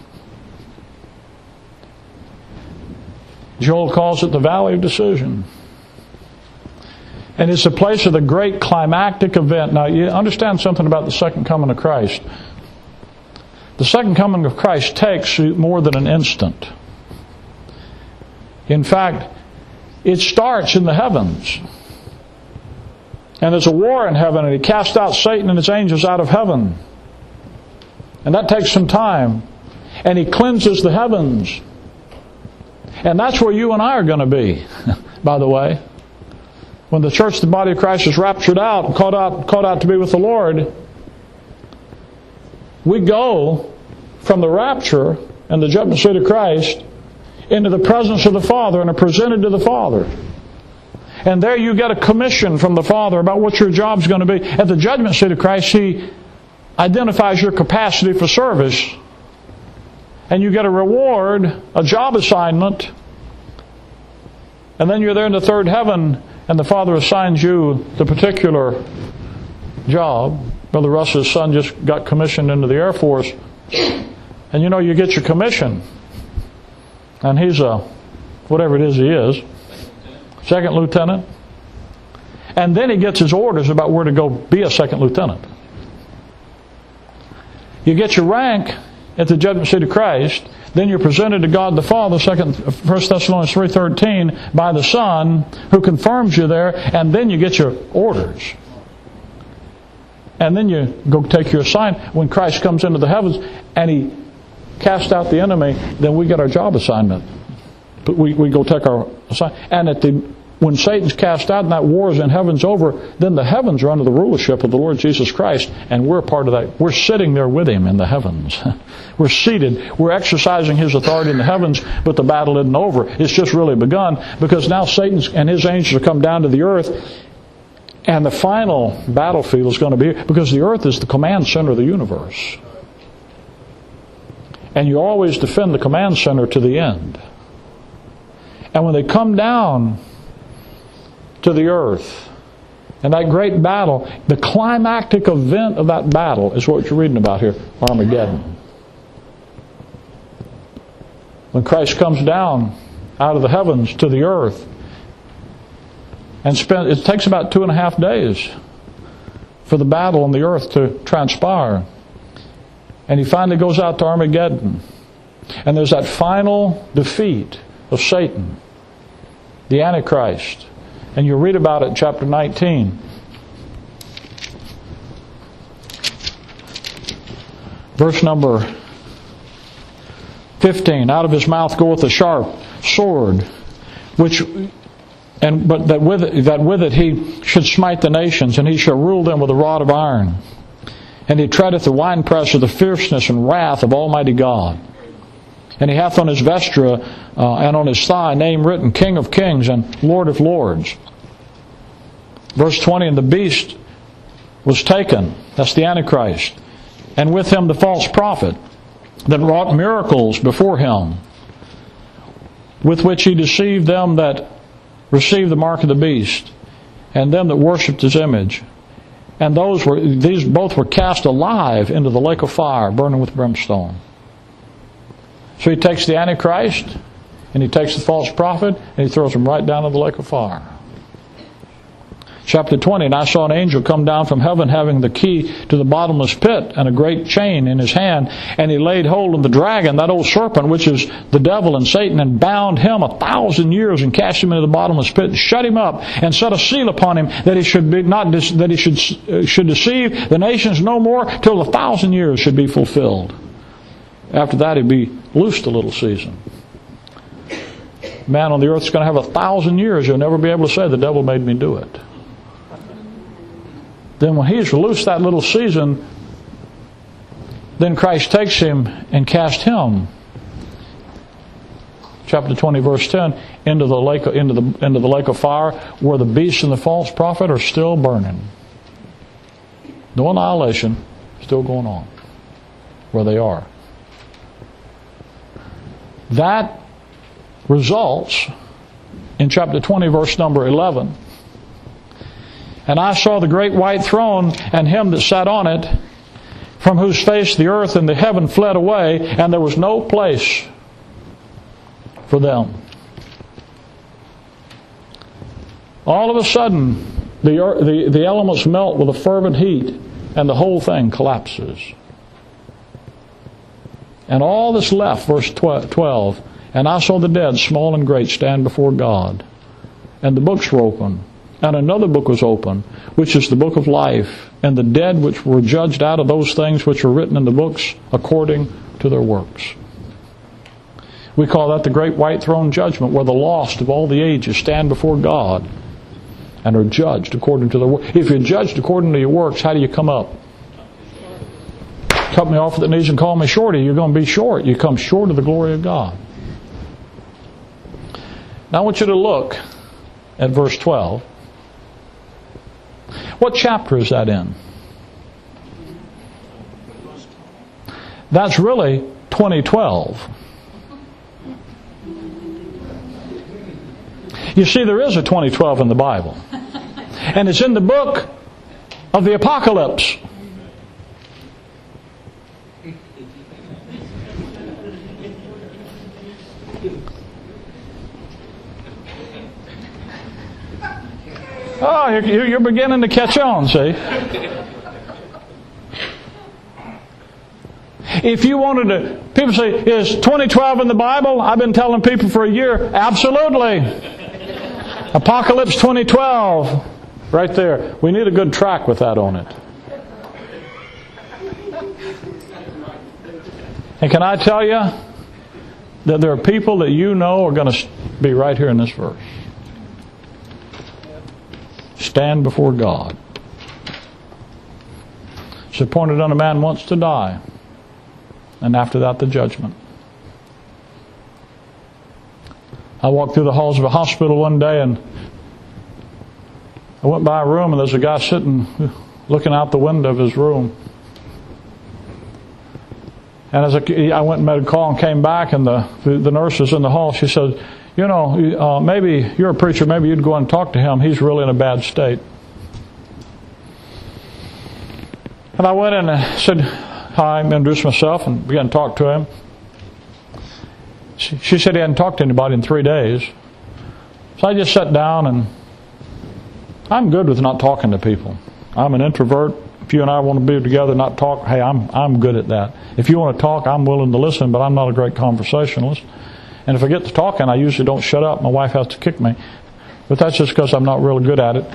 Joel calls it the Valley of Decision. And it's a place of the great climactic event. Now, you understand something about the second coming of Christ. The second coming of Christ takes more than an instant. In fact, it starts in the heavens. And there's a war in heaven, and he cast out Satan and his angels out of heaven. And that takes some time. And he cleanses the heavens. And that's where you and I are going to be, by the way. When the church, the body of Christ, is raptured out and caught out to be with the Lord, we go from the rapture and the judgment seat of Christ into the presence of the Father and are presented to the Father. And there you get a commission from the Father about what your job's going to be. At the judgment seat of Christ, He identifies your capacity for service. And you get a reward, a job assignment. And then you're there in the third heaven, and the Father assigns you the particular job. Brother Russ's son just got commissioned into the Air Force. And you know, you get your commission. And he's whatever it is he is, second lieutenant. And then he gets his orders about where to go be a second lieutenant. You get your rank at the judgment seat of Christ. Then you're presented to God the Father, 1 Thessalonians 3:13, by the Son, who confirms you there. And then you get your orders. And then you go take your assignment. When Christ comes into the heavens and He casts out the enemy, then we get our job assignment. But we go take our assignment. And when Satan's cast out and that war is in heaven's over, then the heavens are under the rulership of the Lord Jesus Christ, and we're part of that. We're sitting there with Him in the heavens. We're seated. We're exercising His authority in the heavens, but the battle isn't over. It's just really begun, because now Satan and his angels have come down to the earth, and the final battlefield is going to be, because the earth is the command center of the universe. And you always defend the command center to the end. And when they come down to the earth, and that great battle, the climactic event of that battle is what you're reading about here, Armageddon. When Christ comes down out of the heavens to the earth, and it takes about 2.5 days for the battle on the earth to transpire. And He finally goes out to Armageddon. And there's that final defeat of Satan, the Antichrist. And you read about it in chapter 19. Verse number 15. Out of his mouth goeth a sharp sword, but that with it he should smite the nations, and he shall rule them with a rod of iron. And he treadeth the winepress of the fierceness and wrath of Almighty God. And he hath on his vesture and on his thigh a name written, King of Kings and Lord of Lords. Verse 20, and the beast was taken, that's the Antichrist, and with him the false prophet that wrought miracles before him, with which he deceived them that received the mark of the beast, and them that worshipped his image. And these both were cast alive into the lake of fire, burning with brimstone. So he takes the Antichrist, and he takes the false prophet, and he throws them right down in the lake of fire. Chapter 20, and I saw an angel come down from heaven having the key to the bottomless pit and a great chain in his hand. And he laid hold of the dragon, that old serpent, which is the devil and Satan, and bound him 1,000 years and cast him into the bottomless pit and shut him up and set a seal upon him that he should deceive the nations no more till 1,000 years should be fulfilled. After that he'd be loosed a little season. Man on the earth is going to have 1,000 years. You'll never be able to say the devil made me do it. Then when he's loosed that little season, then Christ takes him and casts him, chapter 20, verse 10, into the lake of fire, where the beast and the false prophet are still burning. No annihilation, still going on where they are. That results in chapter 20, verse number 11. And I saw the great white throne and him that sat on it, from whose face the earth and the heaven fled away, and there was no place for them. All of a sudden, the elements melt with a fervent heat, and the whole thing collapses. And all that's left, verse 12, and I saw the dead, small and great, stand before God. And the books were open. And another book was open, which is the book of life. And the dead which were judged out of those things which were written in the books according to their works. We call that the great white throne judgment, where the lost of all the ages stand before God and are judged according to their works. If you're judged according to your works, how do you come up? Cut me off at the knees and call me shorty. You're going to be short. You come short of the glory of God. Now I want you to look at verse 12. What chapter is that in? That's really 2012. You see, there is a 2012 in the Bible. And it's in the book of the Apocalypse. Oh, you're beginning to catch on, see? If you wanted to, people say, is 2012 in the Bible? I've been telling people for a year, absolutely. Apocalypse 2012, right there. We need a good track with that on it. And can I tell you that there are people that you know are going to be right here in this verse. Stand before God. It's appointed unto man once to die, and after that the judgment. I walked through the halls of a hospital one day, and I went by a room, and there's a guy sitting looking out the window of his room. And as I went and made a call and came back, and the nurse was in the hall, she said, you know, maybe you're a preacher, maybe you'd go and talk to him. He's really in a bad state. And I went in and said hi, introduced myself, and began to talk to him. She said he hadn't talked to anybody in 3 days. So I just sat down, and I'm good with not talking to people. I'm an introvert. If you and I want to be together and not talk, hey, I'm good at that. If you want to talk, I'm willing to listen, but I'm not a great conversationalist. And if I get to talking, I usually don't shut up. My wife has to kick me. But that's just because I'm not really good at it.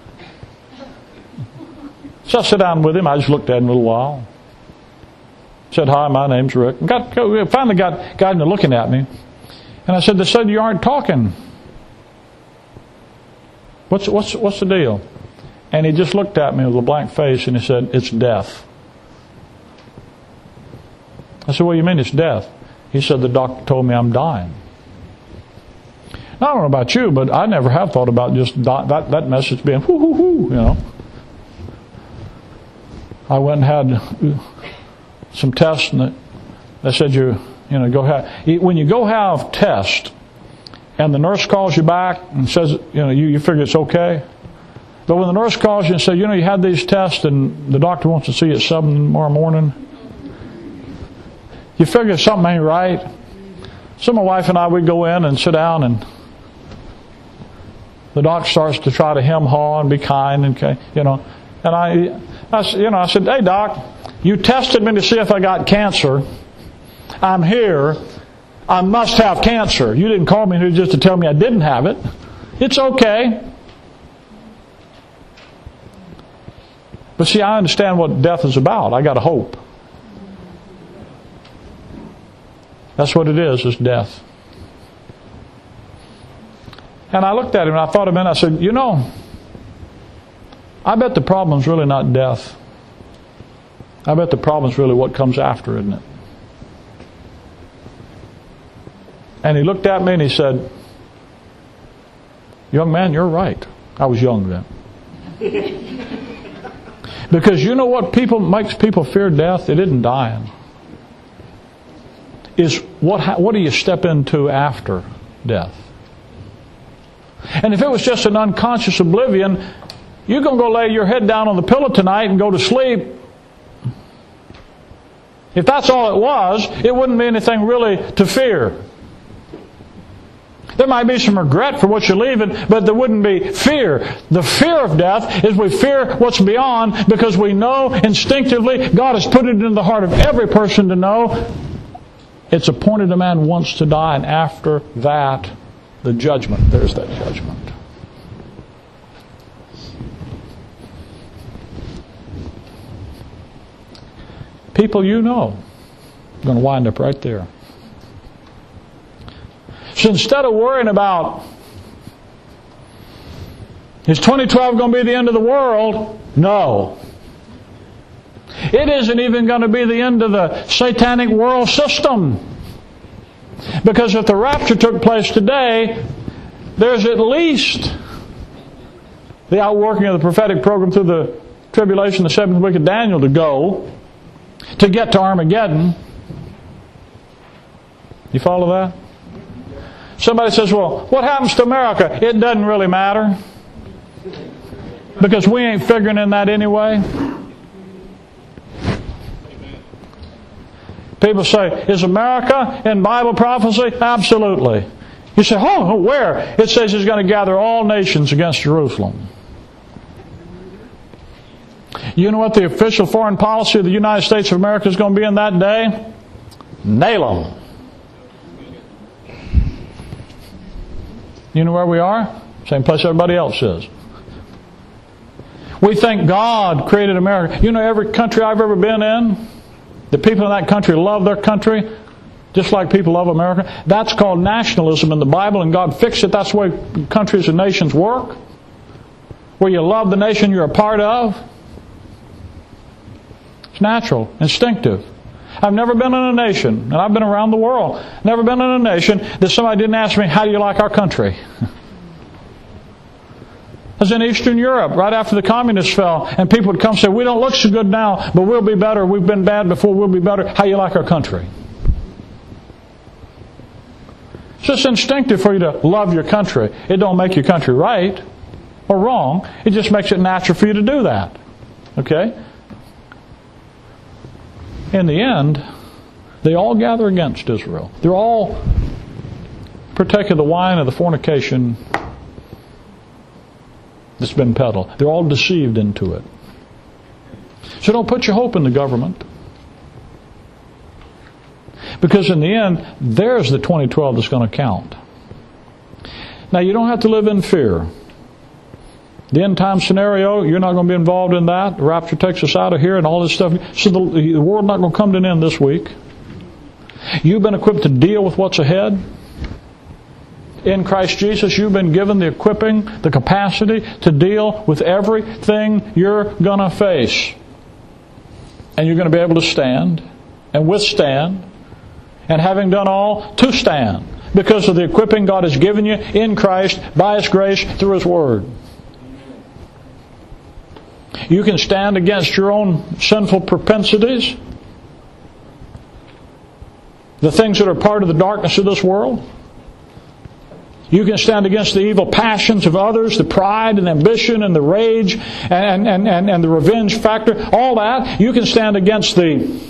So I sat down with him. I just looked at him a little while. Said, hi, my name's Rick. Finally got him to looking at me. And I said, they said you aren't talking. What's the deal? And he just looked at me with a blank face and he said, it's death. I said, what do you mean it's death? He said, the doctor told me I'm dying. Now, I don't know about you, but I never have thought about just that message being whoo, whoo, whoo, you know. I went and had some tests, and they said, go have, when you go have tests, and the nurse calls you back and says, you figure it's okay. But when the nurse calls you and says, you had these tests and the doctor wants to see you at 7 tomorrow morning, you figure something ain't right. So my wife and I, we go in and sit down, and the doc starts to try to hem-haw and be kind, and And I said, hey doc, you tested me to see if I got cancer. I'm here. I must have cancer. You didn't call me here just to tell me I didn't have it. It's okay. But see, I understand what death is about. I got a hope. That's what it is death. And I looked at him and I thought a minute. I said, I bet the problem's really not death. I bet the problem's really what comes after, isn't it? And he looked at me and he said, young man, you're right. I was young then. Because you know what makes people fear death? It isn't dying. Is what do you step into after death? And if it was just an unconscious oblivion, you're going to go lay your head down on the pillow tonight and go to sleep. If that's all it was, it wouldn't be anything really to fear. There might be some regret for what you're leaving, but there wouldn't be fear. The fear of death is we fear what's beyond, because we know instinctively, God has put it in the heart of every person to know, it's appointed a man once to die, and after that, the judgment. There's that judgment. People are going to wind up right there. So instead of worrying about, is 2012 going to be the end of the world? No. It isn't even going to be the end of the satanic world system. Because if the rapture took place today, there's at least the outworking of the prophetic program through the tribulation, the 7th week of Daniel to go, to get to Armageddon. You follow that? Somebody says, well, what happens to America? It doesn't really matter. Because we ain't figuring in that anyway. People say, is America in Bible prophecy? Absolutely. You say, oh, where? It says He's going to gather all nations against Jerusalem. You know what the official foreign policy of the United States of America is going to be in that day? Nail them. You know where we are? Same place everybody else is. We think God created America. You know, every country I've ever been in, the people in that country love their country just like people love America. That's called nationalism in the Bible, and God fixed it. That's the way countries and nations work. Where you love the nation you're a part of. It's natural, instinctive. I've never been in a nation, and I've been around the world, never been in a nation that somebody didn't ask me, how do you like our country? I was in Eastern Europe right after the communists fell, and people would come and say, we don't look so good now, but we'll be better. We've been bad before, we'll be better. How do you like our country? It's just instinctive for you to love your country. It don't make your country right or wrong. It just makes it natural for you to do that. Okay? In the end, they all gather against Israel. They're all partake of the wine of the fornication that's been peddled. They're all deceived into it. So don't put your hope in the government. Because in the end, there's the 2012 that's going to count. Now, you don't have to live in fear. The end time scenario, you're not going to be involved in that. The rapture takes us out of here and all this stuff. So the world's not going to come to an end this week. You've been equipped to deal with what's ahead. In Christ Jesus, you've been given the equipping, the capacity to deal with everything you're going to face. And you're going to be able to stand and withstand, and having done all, to stand. Because of the equipping God has given you in Christ by His grace through His Word. You can stand against your own sinful propensities, the things that are part of the darkness of this world. You can stand against the evil passions of others, the pride and ambition and the rage and the revenge factor, all that. You can stand against the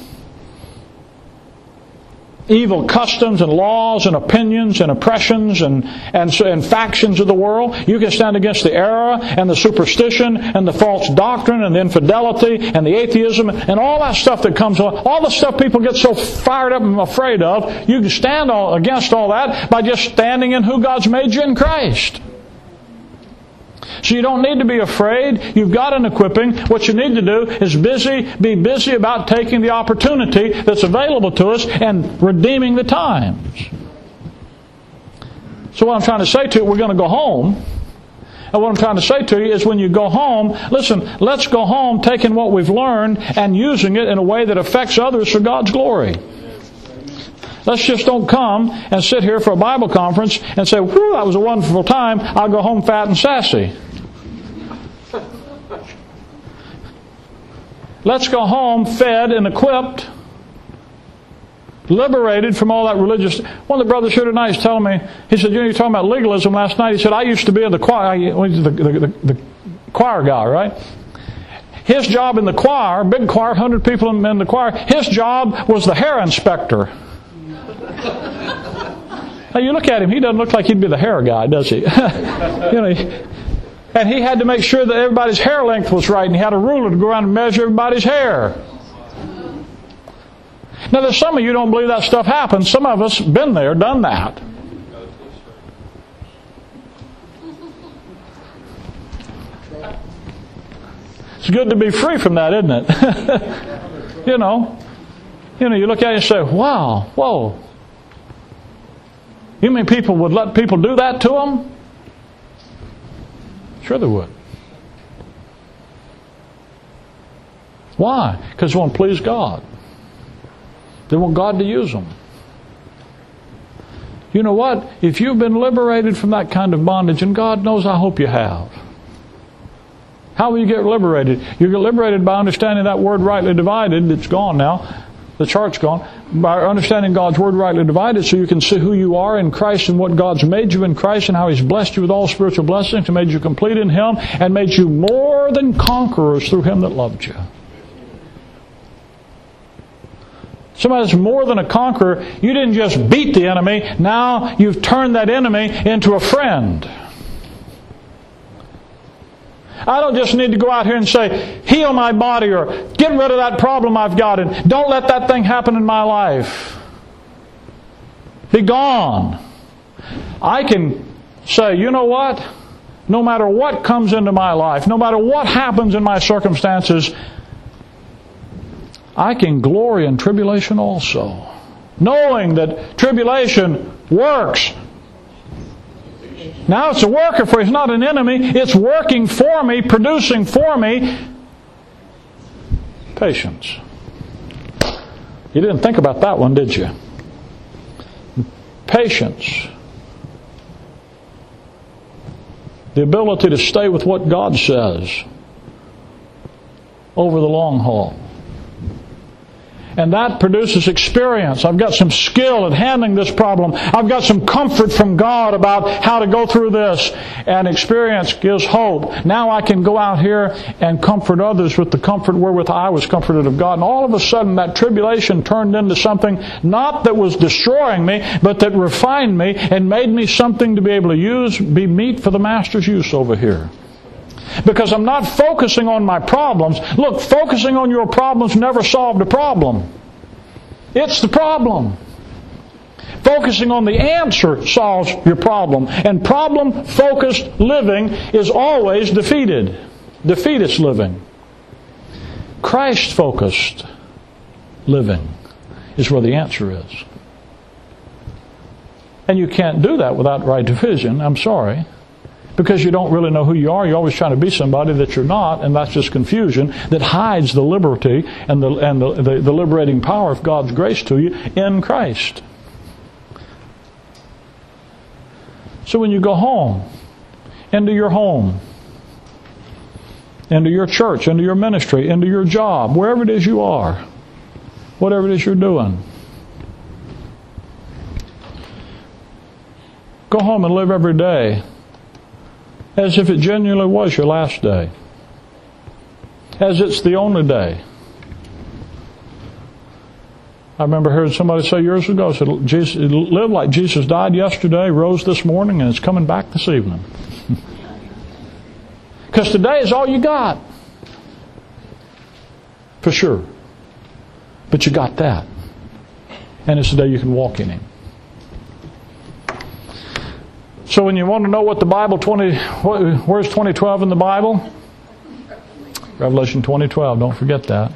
evil customs and laws and opinions and oppressions and factions of the world. You can stand against the error and the superstition and the false doctrine and the infidelity and the atheism and all that stuff that comes on. All the stuff people get so fired up and afraid of. You can stand against all that by just standing in who God's made you in Christ. So you don't need to be afraid. You've got an equipping. What you need to do is be busy about taking the opportunity that's available to us and redeeming the times. So what I'm trying to say to you, we're going to go home. And what I'm trying to say to you is when you go home, listen, let's go home taking what we've learned and using it in a way that affects others for God's glory. Let's just don't come and sit here for a Bible conference and say, whew, that was a wonderful time. I'll go home fat and sassy. Let's go home fed and equipped, liberated from all that religious. One of the brothers here tonight is telling me, he said, you were talking about legalism last night. He said, I used to be in the choir, the choir guy, right? His job in the choir, big choir, 100 people in the choir, his job was the hair inspector. Now you look at him, he doesn't look like he'd be the hair guy, does he? And he had to make sure that everybody's hair length was right, and he had a ruler to go around and measure everybody's hair. Now there's some of you don't believe that stuff happens. Some of us been there, done that. It's good to be free from that, isn't it? You look at it and say, wow, whoa. You mean people would let people do that to them? Sure they would. Why? Because they want to please God. They want God to use them. You know what? If you've been liberated from that kind of bondage, and God knows I hope you have. How will you get liberated? You get liberated by understanding that word rightly divided. It's gone now. The chart's gone. By understanding God's Word rightly divided so you can see who you are in Christ and what God's made you in Christ and how He's blessed you with all spiritual blessings and made you complete in Him and made you more than conquerors through Him that loved you. Somebody that's more than a conqueror, you didn't just beat the enemy, now you've turned that enemy into a friend. I don't just need to go out here and say, heal my body or get rid of that problem I've got and don't let that thing happen in my life. Be gone. I can say, you know what? No matter what comes into my life, no matter what happens in my circumstances, I can glory in tribulation also. Knowing that tribulation works. Now it's a worker for me. It's not an enemy. It's working for me, producing for me patience. You didn't think about that one, did you? Patience. The ability to stay with what God says over the long haul. And that produces experience. I've got some skill at handling this problem. I've got some comfort from God about how to go through this. And experience gives hope. Now I can go out here and comfort others with the comfort wherewith I was comforted of God. And all of a sudden that tribulation turned into something not that was destroying me, but that refined me and made me something to be able to use, be meat for the Master's use over here. Because I'm not focusing on my problems. Look, focusing on your problems never solved a problem. It's the problem. Focusing on the answer solves your problem. And problem-focused living is always defeated. Defeatist living. Christ-focused living is where the answer is. And you can't do that without right division. I'm sorry. Because you don't really know who you are. You're always trying to be somebody that you're not, and that's just confusion that hides the liberty and the liberating power of God's grace to you in Christ. So when you go home, into your home, into your church, into your ministry, into your job, wherever it is you are, whatever it is you're doing, Go home and live every day as if it genuinely was your last day. As it's the only day. I remember hearing somebody say years ago, said, live like Jesus died yesterday, rose this morning, and is coming back this evening. Because today is all you got. For sure. But you got that. And it's the day you can walk in Him. So when you want to know what the Bible where's 2012 in the Bible? Revelation 20:12, don't forget that.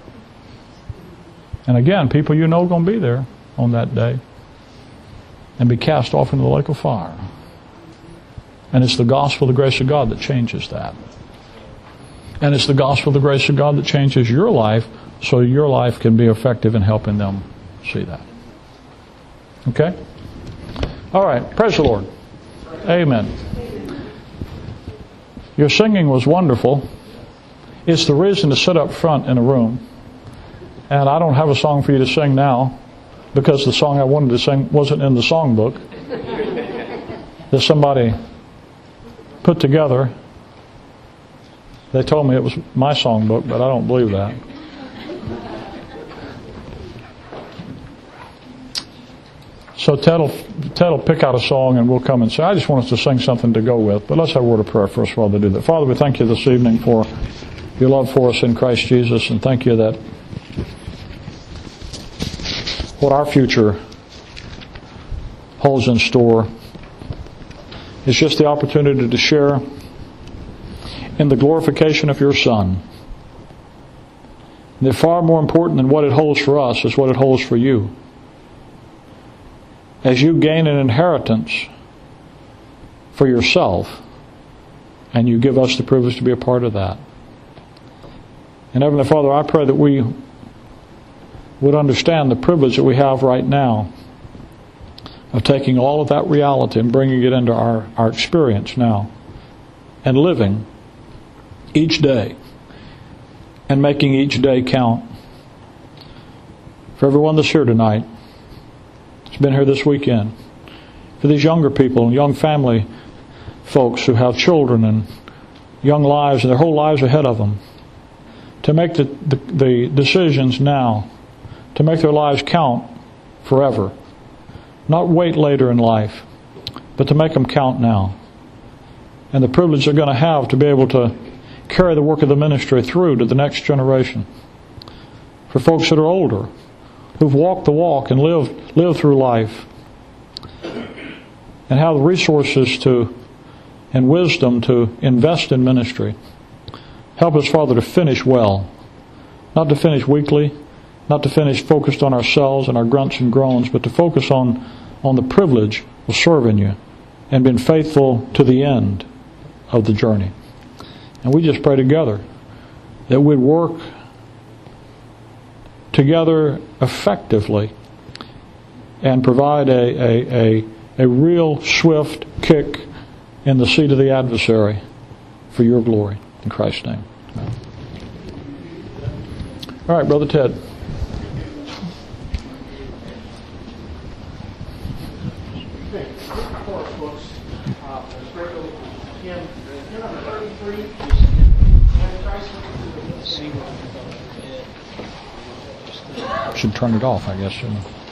And again, people you know are going to be there on that day and be cast off into the lake of fire. And it's the gospel of the grace of God that changes that. And it's the gospel of the grace of God that changes your life so your life can be effective in helping them see that. Okay? All right. Praise the Lord. Amen. Your singing was wonderful. It's the reason to sit up front in a room. And I don't have a song for you to sing now because the song I wanted to sing wasn't in the songbook that somebody put together. They told me it was my songbook, but I don't believe that. So Ted will pick out a song and we'll come and say, I just want us to sing something to go with. But let's have a word of prayer first of all to do that. Father, we thank you this evening for your love for us in Christ Jesus, and thank you that what our future holds in store is just the opportunity to share in the glorification of your Son. And far more important than what it holds for us is what it holds for you. As you gain an inheritance for yourself, and you give us the privilege to be a part of that. And Heavenly Father, I pray that we would understand the privilege that we have right now of taking all of that reality and bringing it into our experience now and living each day and making each day count. For everyone that's here tonight, that's been here this weekend, for these younger people and young family folks who have children and young lives and their whole lives ahead of them, to make the decisions now, to make their lives count forever. Not wait later in life, but to make them count now. And the privilege they're going to have to be able to carry the work of the ministry through to the next generation. For folks that are older, who've walked the walk and lived through life, and have the resources to and wisdom to invest in ministry. Help us, Father, to finish well. Not to finish weakly, not to finish focused on ourselves and our grunts and groans, but to focus on the privilege of serving you and being faithful to the end of the journey. And we just pray together that we'd work together effectively and provide a real swift kick in the seat of the adversary for your glory. In Christ's name. Amen. All right, Brother Ted. Should turn it off, I guess, shouldn't I?